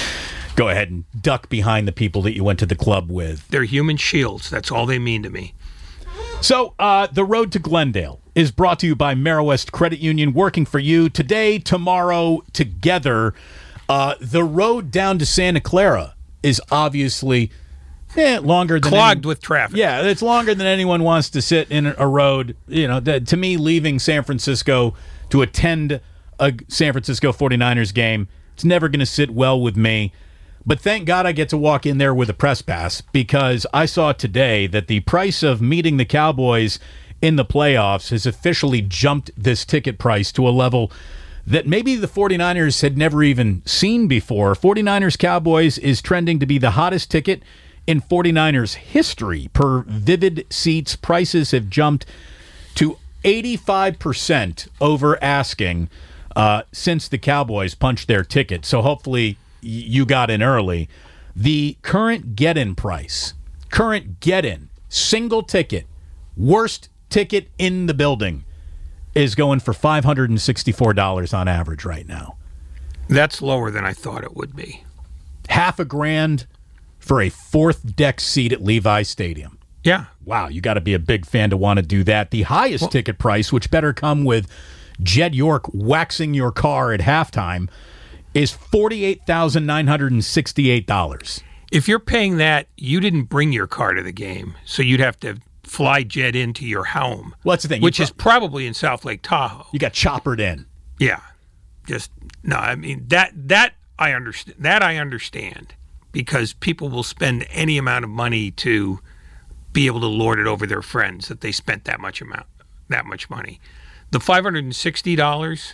Go ahead and duck behind the people that you went to the club with. They're human shields. That's all they mean to me. So, uh, the road to Glendale is brought to you by Marowest Credit Union, working for you today, tomorrow, together. Uh, the road down to Santa Clara is obviously eh, longer than clogged any, with traffic. Yeah, it's longer than anyone wants to sit in a road. You know, that, to me, leaving San Francisco to attend a San Francisco forty-niners game, it's never going to sit well with me. But thank God I get to walk in there with a press pass, because I saw today that the price of meeting the Cowboys in the playoffs has officially jumped this ticket price to a level that maybe the forty-niners had never even seen before. forty-niners Cowboys is trending to be the hottest ticket in forty-niners history. Per Vivid Seats, prices have jumped to eighty-five percent over asking uh, since the Cowboys punched their ticket. So hopefully you got in early. The current get-in price, current get-in, single ticket, worst ticket in the building, is going for five hundred sixty-four dollars on average right now. That's lower than I thought it would be. Half a grand for a fourth deck seat at Levi Stadium. Yeah. Wow, you got to be a big fan to want to do that. The highest well, ticket price, which better come with Jed York waxing your car at halftime, is forty-eight thousand nine hundred sixty-eight dollars. If you're paying that, you didn't bring your car to the game, so you'd have to fly jet into your home. Well, that's the thing. Which pro- is probably in South Lake Tahoe. You got choppered in. Yeah. Just, no, I mean, that that I understand. That I understand because people will spend any amount of money to be able to lord it over their friends that they spent that much amount, that much money. The five hundred sixty dollars,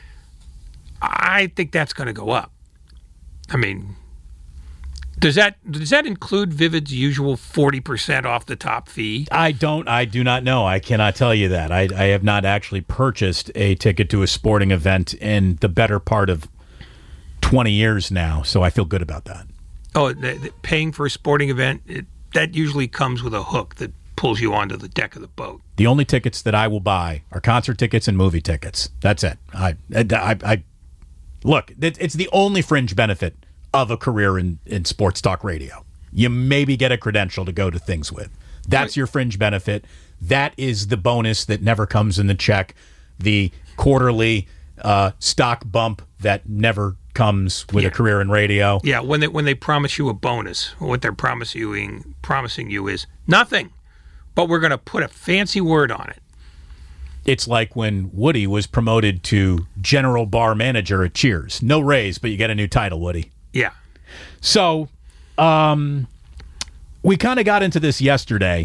I think that's going to go up. I mean, does that does that include Vivid's usual forty percent off the top fee? I don't. I do not know. I cannot tell you that. I, I have not actually purchased a ticket to a sporting event in the better part of twenty years now, so I feel good about that. Oh, the, the paying for a sporting event, it, that usually comes with a hook that pulls you onto the deck of the boat. The only tickets that I will buy are concert tickets and movie tickets. That's it. I, I, I, I look. It's the only fringe benefit of a career in, in sports talk radio. You maybe get a credential to go to things with. That's your fringe benefit. That is the bonus that never comes in the check. The quarterly uh, stock bump that never comes with yeah. a career in radio. Yeah, when they when they promise you a bonus, what they're promising you, promising you is nothing, but we're going to put a fancy word on it. It's like when Woody was promoted to general bar manager at Cheers. No raise, but you get a new title, Woody. Yeah. So, um, we kind of got into this yesterday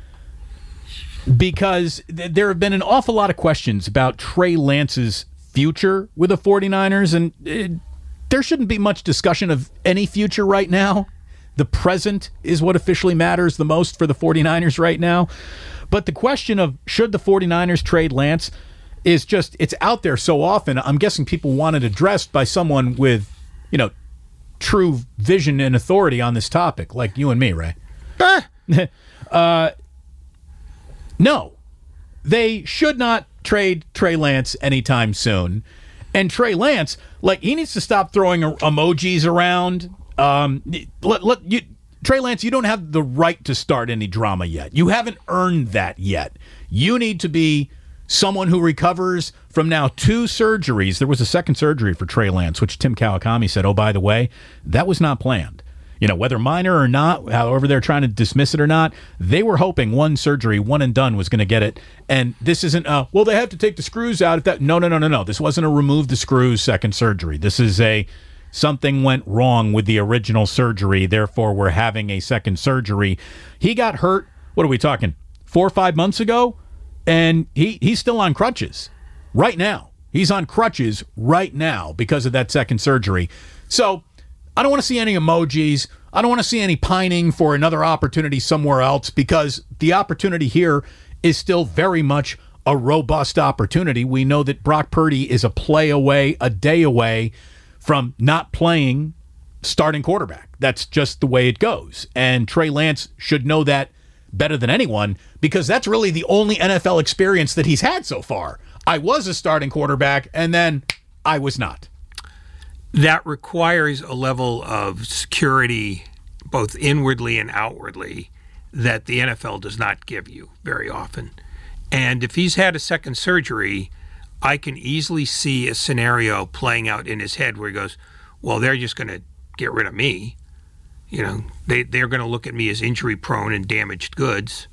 because th- there have been an awful lot of questions about Trey Lance's future with the 49ers, and it, there shouldn't be much discussion of any future right now. The present is what officially matters the most for the 49ers right now. But the question of should the 49ers trade Lance is just, it's out there so often. I'm guessing people want it addressed by someone with, you know, true vision and authority on this topic, like you and me, Ray. uh, no, they should not trade Trey Lance anytime soon. And Trey Lance, like, he needs to stop throwing emojis around. Um, let, let you, Trey Lance, you don't have the right to start any drama yet. You haven't earned that yet. You need to be someone who recovers from now two surgeries. There was a second surgery for Trey Lance, which Tim Kawakami said, oh, by the way, that was not planned. You know, whether minor or not, however they're trying to dismiss it or not, they were hoping one surgery, one and done, was going to get it. And this isn't, uh, well, they have to take the screws out. If that, no, no, no, no, no. This wasn't a remove the screws second surgery. This is a something went wrong with the original surgery, therefore we're having a second surgery. He got hurt, what are we talking, four or five months ago? And he, he's still on crutches right now. He's on crutches right now because of that second surgery. So I don't want to see any emojis. I don't want to see any pining for another opportunity somewhere else, because the opportunity here is still very much a robust opportunity. We know that Brock Purdy is a play away, a day away from not playing starting quarterback. That's just the way it goes. And Trey Lance should know that better than anyone, because that's really the only N F L experience that he's had so far. I was a starting quarterback, and then I was not. That requires a level of security, both inwardly and outwardly, that the N F L does not give you very often. And if he's had a second surgery, I can easily see a scenario playing out in his head where he goes, well, they're just going to get rid of me. You know, they, they're going to look at me as injury-prone and damaged goods.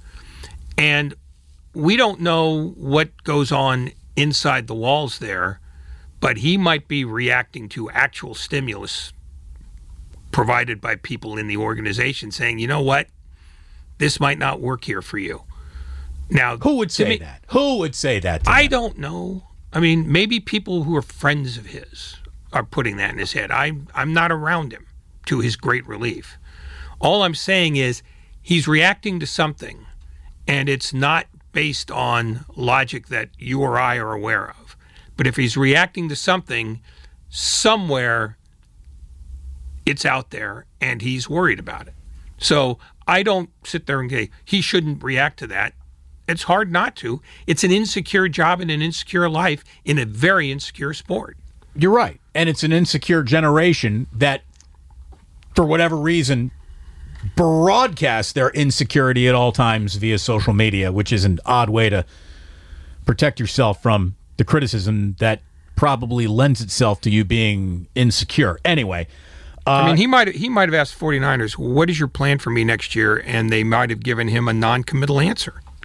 And we don't know what goes on inside the walls there, but he might be reacting to actual stimulus provided by people in the organization saying, you know what, this might not work here for you. Now, who would say me, that? Who would say that? I him? don't know. I mean, maybe people who are friends of his are putting that in his head. I, I'm not around him, to his great relief. All I'm saying is he's reacting to something, and it's not based on logic that you or I are aware of. But if he's reacting to something, somewhere it's out there, and he's worried about it. So I don't sit there and say, he shouldn't react to that. It's hard not to. It's an insecure job and an insecure life in a very insecure sport. You're right. And it's an insecure generation that, for whatever reason, broadcast their insecurity at all times via social media, which is an odd way to protect yourself from the criticism that probably lends itself to you being insecure. Anyway. Uh, I mean, he might he might have asked 49ers, what is your plan for me next year? And they might have given him a non-committal answer.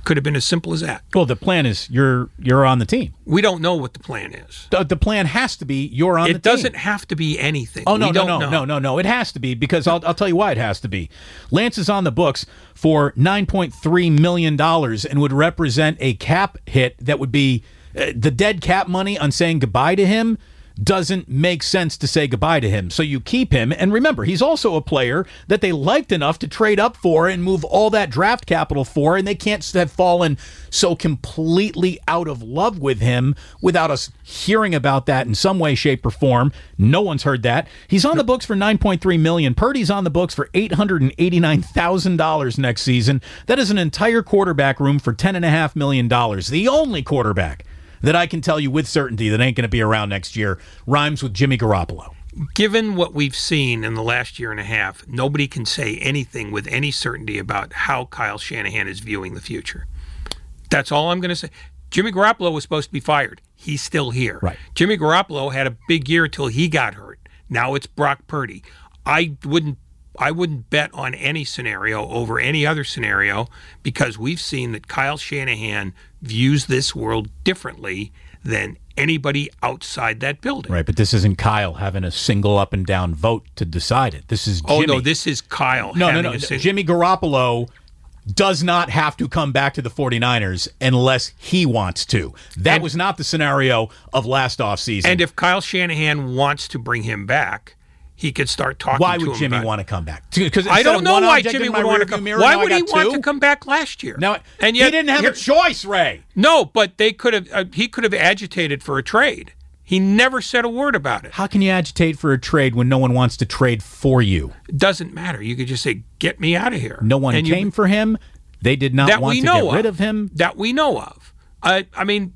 Could have been as simple as that. Well, the plan is you're you're on the team. We don't know what the plan is. The, the plan has to be you're on it the team. It doesn't have to be anything. Oh, no, we no, don't no, know. no, no, no. It has to be because I'll, I'll tell you why it has to be. Lance is on the books for nine point three million dollars and would represent a cap hit that would be uh, the dead cap money on saying goodbye to him. Doesn't make sense to say goodbye to him. So you keep him. And remember, he's also a player that they liked enough to trade up for and move all that draft capital for, and they can't have fallen so completely out of love with him without us hearing about that in some way, shape, or form. No one's heard that. He's on the books for nine point three million dollars. Purdy's on the books for eight hundred eighty-nine thousand dollars next season. That is an entire quarterback room for ten point five million dollars. The only quarterback that I can tell you with certainty that ain't going to be around next year rhymes with Jimmy Garoppolo. Given what we've seen in the last year and a half, nobody can say anything with any certainty about how Kyle Shanahan is viewing the future. That's all I'm going to say. Jimmy Garoppolo was supposed to be fired. He's still here. Right. Jimmy Garoppolo had a big year until he got hurt. Now it's Brock Purdy. I wouldn't I wouldn't bet on any scenario over any other scenario because we've seen that Kyle Shanahan views this world differently than anybody outside that building. Right, but this isn't Kyle having a single up and down vote to decide it. This is Jimmy. Oh, no, this is Kyle. No, no, having no. a sing- Jimmy Garoppolo does not have to come back to the 49ers unless he wants to. That And- was not the scenario of last offseason. And if Kyle Shanahan wants to bring him back, he could start talking why to him would Jimmy about want to come back? Because I don't know why Jimmy would want to come. Why would he want to come back last year? Now, and yet, he didn't have here, a choice, Ray. No, but they could have. Uh, he could have agitated for a trade. He never said a word about it. How can you agitate for a trade when no one wants to trade for you? It doesn't matter. You could just say, "Get me out of here." No one and came you, for him. They did not that want we to know get of, rid of him. That we know of. I, I mean,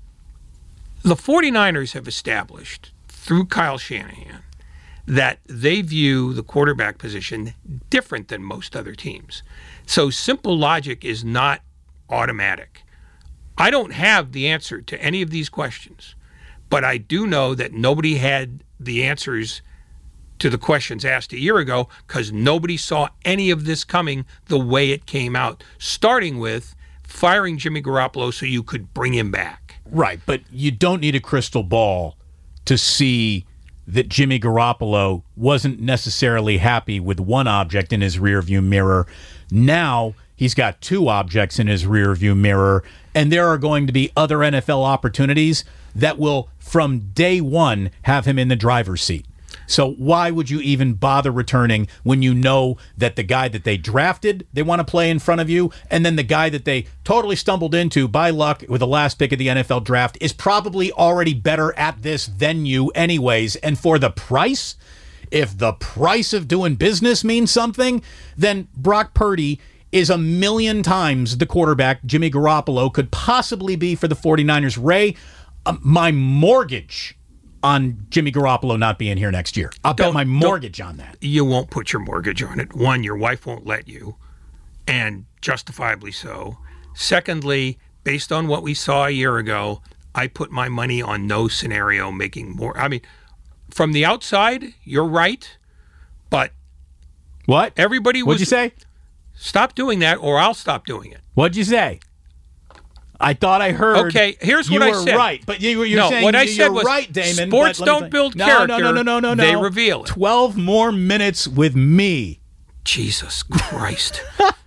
the 49ers have established through Kyle Shanahan that they view the quarterback position different than most other teams. So simple logic is not automatic. I don't have the answer to any of these questions, but I do know that nobody had the answers to the questions asked a year ago because nobody saw any of this coming the way it came out, starting with firing Jimmy Garoppolo so you could bring him back. Right, but you don't need a crystal ball to see that Jimmy Garoppolo wasn't necessarily happy with one object in his rearview mirror. Now he's got two objects in his rearview mirror, and there are going to be other N F L opportunities that will, from day one, have him in the driver's seat. So why would you even bother returning when you know that the guy that they drafted, they want to play in front of you, and then the guy that they totally stumbled into by luck with the last pick of the N F L draft is probably already better at this than you anyways. And for the price, if the price of doing business means something, then Brock Purdy is a million times the quarterback Jimmy Garoppolo could possibly be for the 49ers. Ray, uh, my mortgage on Jimmy Garoppolo not being here next year. I'll bet my mortgage on that. You won't put your mortgage on it. One, your wife won't let you, and justifiably so. Secondly, based on what we saw a year ago, I put my money on no scenario making more. I mean, from the outside, you're right, but what? Everybody was. What'd you say? Stop doing that, or I'll stop doing it. What'd you say? I thought I heard. Okay, here's you what I were said. Right, but you, you're no, saying what I you're said was right, Damon. Sports but let me don't think. build no, character. No, no, no, no, no, no. They reveal it. Twelve more minutes with me. Jesus Christ,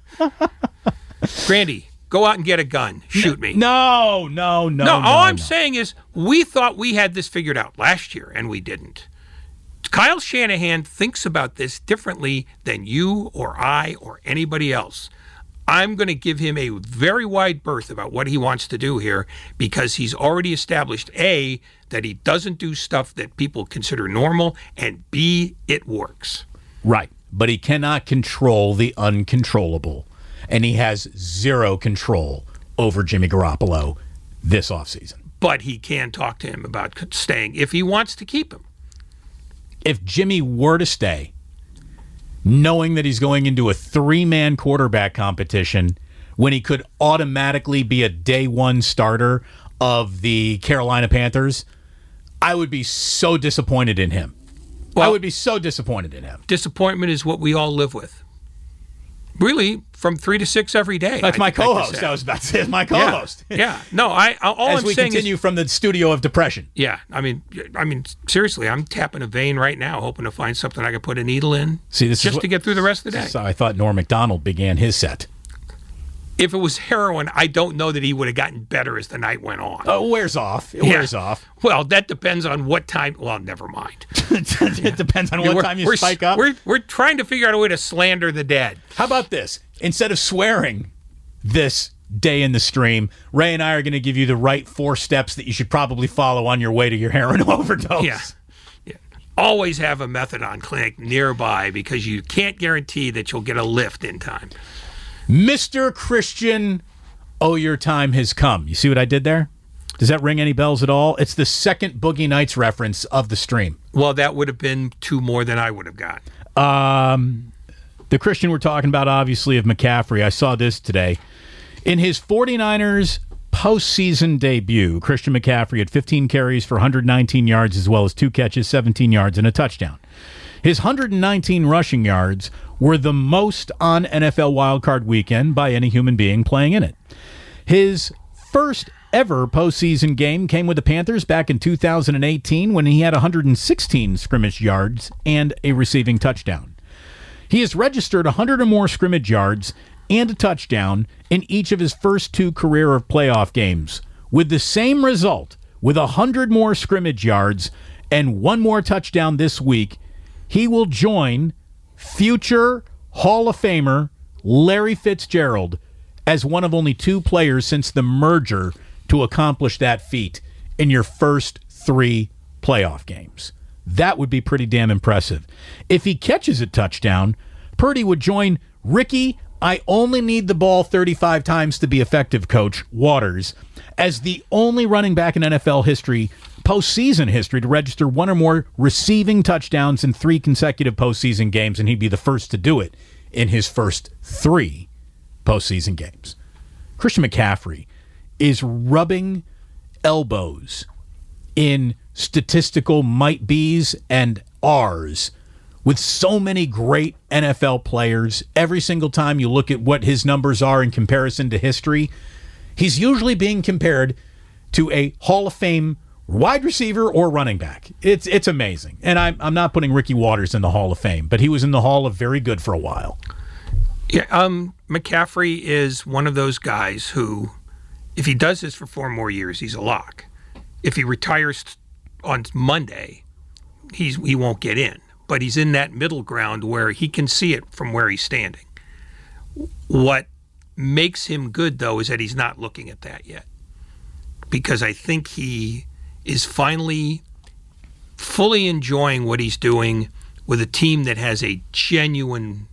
Grandy, go out and get a gun. Shoot me. No, no, no. No, all no, I'm no. saying is we thought we had this figured out last year, and we didn't. Kyle Shanahan thinks about this differently than you or I or anybody else. I'm going to give him a very wide berth about what he wants to do here because he's already established, A, that he doesn't do stuff that people consider normal, and B, it works. Right, but he cannot control the uncontrollable, and he has zero control over Jimmy Garoppolo this offseason. But he can talk to him about staying if he wants to keep him. If Jimmy were to stay, knowing that he's going into a three-man quarterback competition when he could automatically be a day one starter of the Carolina Panthers, I would be so disappointed in him. Well, I would be so disappointed in him. Disappointment is what we all live with. Really, from three to six every day. That's I my think I could co-host. say. I was about to say, it's my co-host. Yeah, yeah. no, I all As I'm we saying continue is, from the studio of depression. yeah. I mean, I mean, seriously, I'm tapping a vein right now, hoping to find something I can put a needle in, See, this is just what- to get through the rest of the day. So I thought Norm Macdonald began his set. If it was heroin, I don't know that he would have gotten better as the night went on. Oh, it wears off. It Yeah. wears off. Well, that depends on what time. Well, never mind. It depends on I mean, what we're- time you we're, spike up. We're we're trying to figure out a way to slander the dead. How about this? Instead of swearing this day in the stream, Ray and I are going to give you the right four steps that you should probably follow on your way to your heroin overdose. Yeah. yeah. Always have a methadone clinic nearby because you can't guarantee that you'll get a lift in time. Mister Christian, oh, your time has come. You see what I did there? Does that ring any bells at all? It's the second Boogie Nights reference of the stream. Well, that would have been two more than I would have got. Um, the Christian we're talking about, obviously, of McCaffrey. I saw this today. In his 49ers postseason debut, Christian McCaffrey had fifteen carries for one hundred nineteen yards, as well as two catches, seventeen yards, and a touchdown. His one hundred nineteen rushing yards were the most on N F L Wildcard Weekend by any human being playing in it. His first ever postseason game came with the Panthers back in two thousand eighteen when he had one hundred sixteen scrimmage yards and a receiving touchdown. He has registered one hundred or more scrimmage yards and a touchdown in each of his first two career playoff games, with the same result, with one hundred more scrimmage yards and one more touchdown this week. He will join future Hall of Famer Larry Fitzgerald as one of only two players since the merger to accomplish that feat in your first three playoff games. That would be pretty damn impressive. If he catches a touchdown, Purdy would join Ricky, I only need the ball thirty-five times to be effective, coach Waters, as the only running back in N F L history, postseason history, to register one or more receiving touchdowns in three consecutive postseason games, and he'd be the first to do it in his first three postseason games. Christian McCaffrey is rubbing elbows in statistical might-be's and R's with so many great N F L players. Every single time you look at what his numbers are in comparison to history, he's usually being compared to a Hall of Fame wide receiver or running back. It's it's amazing. And I'm, I'm not putting Ricky Waters in the Hall of Fame, but he was in the Hall of Very Good for a while. Yeah, um, McCaffrey is one of those guys who, if he does this for four more years, he's a lock. If he retires on Monday, he's he won't get in. But he's in that middle ground where he can see it from where he's standing. What makes him good, though, is that he's not looking at that yet. Because I think he is finally fully enjoying what he's doing with a team that has a genuine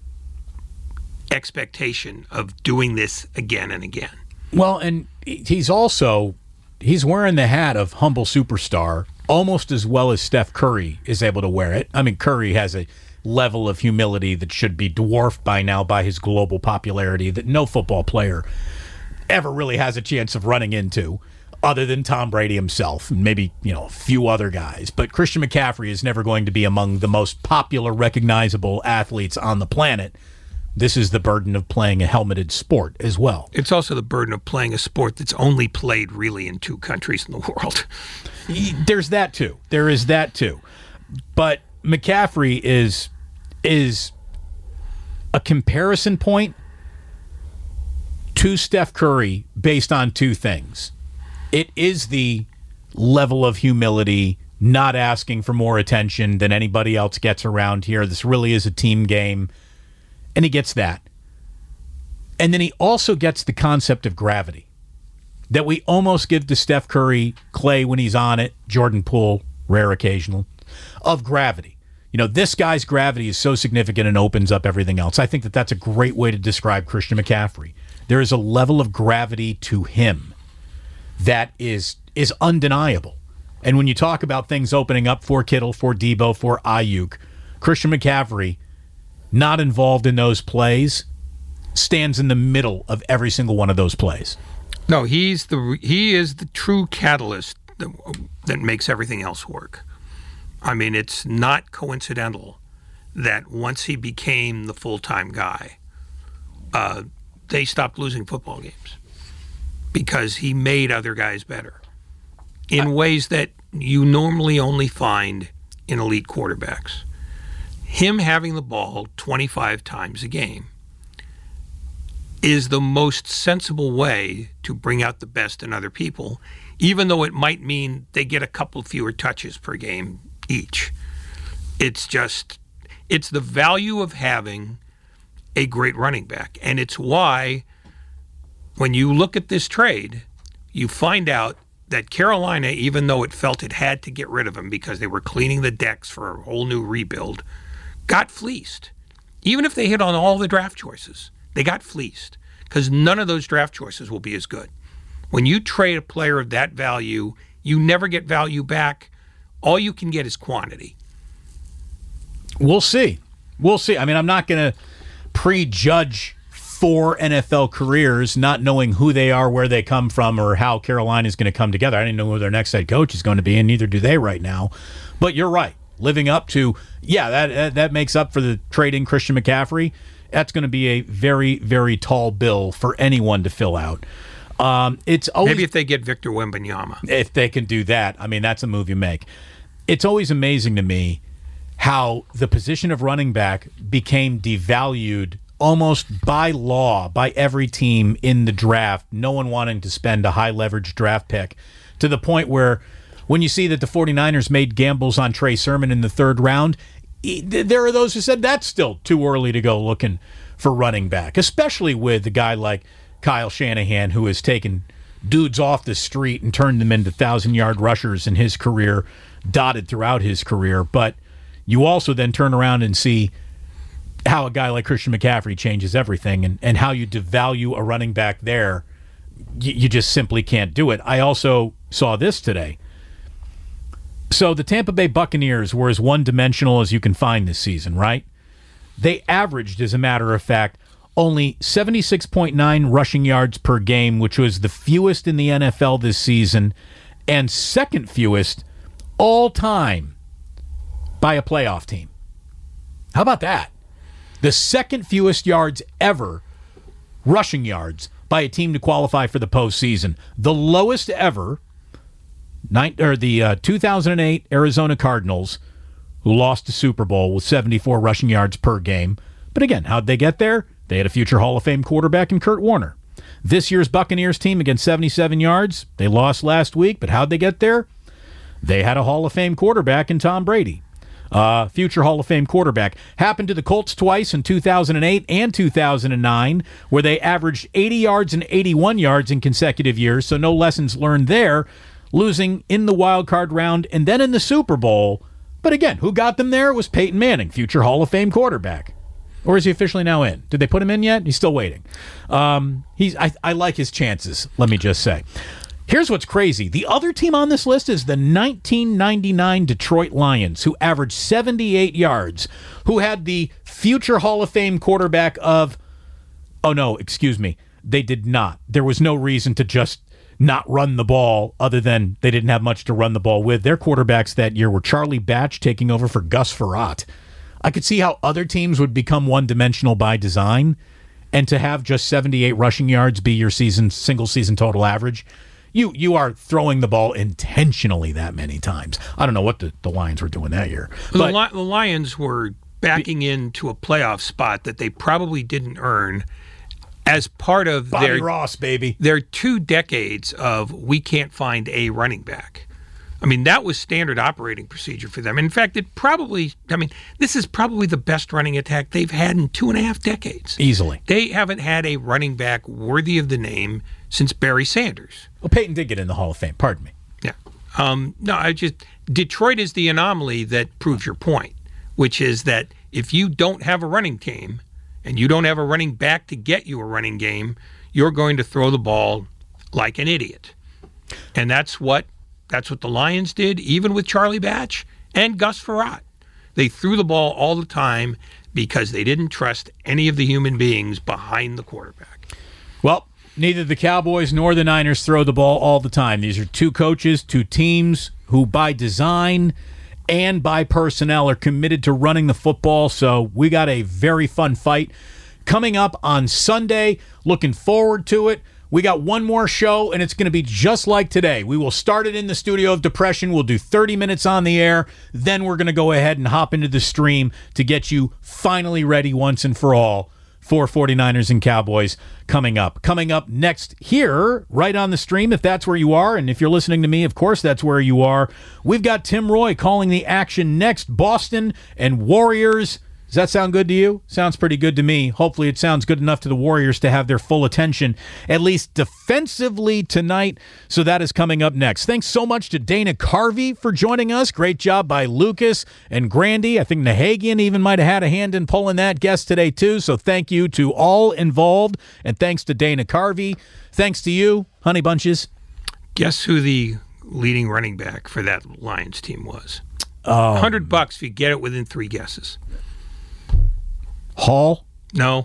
expectation of doing this again and again. Well, and he's also, he's wearing the hat of humble superstar almost as well as Steph Curry is able to wear it. I mean, Curry has a level of humility that should be dwarfed by now by his global popularity that no football player ever really has a chance of running into, other than Tom Brady himself and maybe, you know, a few other guys. But Christian McCaffrey is never going to be among the most popular, recognizable athletes on the planet. This is the burden of playing a helmeted sport as well. It's also the burden of playing a sport that's only played really in two countries in the world. There's that too. There is that too. But McCaffrey is is a comparison point to Steph Curry based on two things. It is the level of humility, not asking for more attention than anybody else gets around here. This really is a team game. And he gets that. And then he also gets the concept of gravity that we almost give to Steph Curry, Clay when he's on it, Jordan Poole, rare occasional, of gravity. You know, this guy's gravity is so significant and opens up everything else. I think that that's a great way to describe Christian McCaffrey. There is a level of gravity to him that is is undeniable. And when you talk about things opening up for Kittle, for Debo, for Ayuk, Christian McCaffrey, not involved in those plays, stands in the middle of every single one of those plays. No, he's the he is the true catalyst that, that makes everything else work. I mean, it's not coincidental that once he became the full-time guy, uh, they stopped losing football games because he made other guys better in I, ways that you normally only find in elite quarterbacks. Him having the ball twenty-five times a game is the most sensible way to bring out the best in other people, even though it might mean they get a couple fewer touches per game each. It's just, it's the value of having a great running back. And it's why when you look at this trade, you find out that Carolina, even though it felt it had to get rid of him because they were cleaning the decks for a whole new rebuild, got fleeced. Even if they hit on all the draft choices, they got fleeced because none of those draft choices will be as good. When you trade a player of that value, you never get value back. All you can get is quantity. We'll see. We'll see. I mean, I'm not going to prejudge four N F L careers, not knowing who they are, where they come from, or how Carolina is going to come together. I didn't know who their next head coach is going to be, and neither do they right now. But you're right. Living up to, yeah, that that makes up for the trading Christian McCaffrey. That's going to be a very, very tall bill for anyone to fill out. Um, it's always, maybe if they get Victor Wembanyama. If they can do that, I mean, that's a move you make. It's always amazing to me how the position of running back became devalued almost by law by every team in the draft, no one wanting to spend a high-leverage draft pick, to the point where when you see that the 49ers made gambles on Trey Sermon in the third round, there are those who said that's still too early to go looking for running back, especially with a guy like Kyle Shanahan, who has taken dudes off the street and turned them into thousand-yard rushers in his career, dotted throughout his career. But you also then turn around and see how a guy like Christian McCaffrey changes everything, and, and how you devalue a running back there. You, you just simply can't do it. I also saw this today. So the Tampa Bay Buccaneers were as one-dimensional as you can find this season, right? They averaged, as a matter of fact, only seventy-six point nine rushing yards per game, which was the fewest in the N F L this season, and second fewest all time by a playoff team. How about that? The second fewest yards ever, rushing yards, by a team to qualify for the postseason. The lowest ever, nine, or the uh, two thousand eight Arizona Cardinals, who lost the Super Bowl with seventy-four rushing yards per game. But again, how'd they get there? They had a future Hall of Fame quarterback in Kurt Warner. This year's Buccaneers team against seventy-seven yards. They lost last week, but how'd they get there? They had a Hall of Fame quarterback in Tom Brady. Uh, future Hall of Fame quarterback. Happened to the Colts twice in two thousand eight and two thousand nine, where they averaged eighty yards and eighty-one yards in consecutive years, so no lessons learned there, losing in the wild card round and then in the Super Bowl. But again, who got them there? It was Peyton Manning, future Hall of Fame quarterback. Or is he officially now in? Did they put him in yet? He's still waiting. Um, he's I, I like his chances, let me just say. Here's what's crazy. The other team on this list is the nineteen ninety-nine Detroit Lions, who averaged seventy-eight yards, who had the future Hall of Fame quarterback of, oh no, excuse me, they did not. There was no reason to just not run the ball other than they didn't have much to run the ball with. Their quarterbacks that year were Charlie Batch taking over for Gus Frerotte. I could see how other teams would become one-dimensional by design, and to have just seventy-eight rushing yards be your season single season total average, you you are throwing the ball intentionally that many times. I don't know what the, the Lions were doing that year. Well, but, the, the Lions were backing be, into a playoff spot that they probably didn't earn as part of Bobby their Ross, baby. their two decades of we can't find a running back. I mean, that was standard operating procedure for them. In fact, it probably, I mean, this is probably the best running attack they've had in two and a half decades. Easily. They haven't had a running back worthy of the name since Barry Sanders. Well, Peyton did get in the Hall of Fame. Pardon me. Yeah. Um, no, I just, Detroit is the anomaly that proves your point, which is that if you don't have a running team and you don't have a running back to get you a running game, you're going to throw the ball like an idiot. And that's what That's what the Lions did, even with Charlie Batch and Gus Frerotte. They threw the ball all the time because they didn't trust any of the human beings behind the quarterback. Well, neither the Cowboys nor the Niners throw the ball all the time. These are two coaches, two teams who by design and by personnel are committed to running the football. So we got a very fun fight coming up on Sunday. Looking forward to it. We got one more show, and it's going to be just like today. We will start it in the studio of depression. We'll do thirty minutes on the air. Then we're going to go ahead and hop into the stream to get you finally ready once and for all for 49ers and Cowboys coming up. Coming up next here, right on the stream, if that's where you are, and if you're listening to me, of course that's where you are. We've got Tim Roy calling the action next. Boston and Warriors. Does that sound good to you? Sounds pretty good to me. Hopefully it sounds good enough to the Warriors to have their full attention, at least defensively tonight. So that is coming up next. Thanks so much to Dana Carvey for joining us. Great job by Lucas and Grandy. I think Nahagian even might have had a hand in pulling that guest today too. So thank you to all involved, and thanks to Dana Carvey. Thanks to you, Honey Bunches. Guess who the leading running back for that Lions team was? Um, one hundred bucks if you get it within three guesses. Hall? No.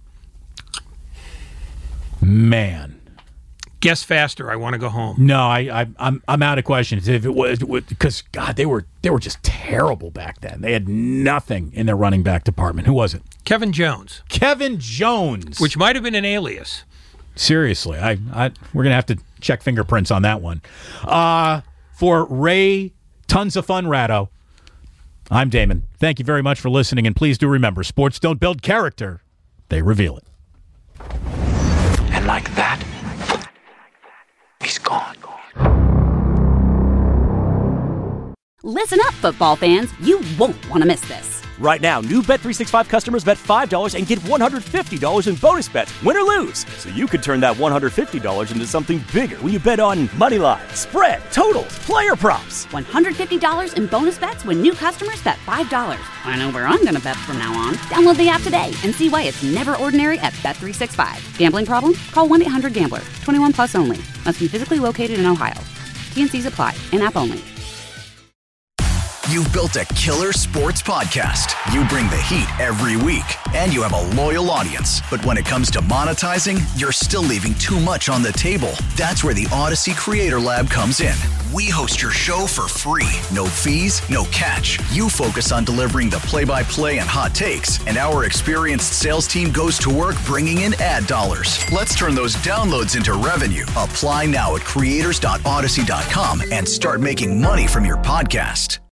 Man. Guess faster. I want to go home. No, I, I, I'm I'm out of questions. If it was because God, they were they were just terrible back then. They had nothing in their running back department. Who was it? Kevin Jones. Kevin Jones, which might have been an alias. Seriously, I, I we're gonna have to check fingerprints on that one. Uh, for Ray, tons of fun, Ratto. I'm Damon. Thank you very much for listening, and please do remember, sports don't build character, they reveal it. And like that, he's gone. Listen up, football fans. You won't want to miss this. Right now, new Bet three sixty-five customers bet five dollars and get one hundred fifty dollars in bonus bets, win or lose. So you could turn that one hundred fifty dollars into something bigger when you bet on money line, spread, totals, player props. one hundred fifty dollars in bonus bets when new customers bet five dollars. I know where I'm going to bet from now on. Download the app today and see why it's never ordinary at Bet three sixty-five. Gambling problem? Call one eight hundred gambler. twenty-one plus only. Must be physically located in Ohio. T and C's apply. In-app only. You've built a killer sports podcast. You bring the heat every week, and you have a loyal audience. But when it comes to monetizing, you're still leaving too much on the table. That's where the Odyssey Creator Lab comes in. We host your show for free. No fees, no catch. You focus on delivering the play-by-play and hot takes, and our experienced sales team goes to work bringing in ad dollars. Let's turn those downloads into revenue. Apply now at creators dot odyssey dot com and start making money from your podcast.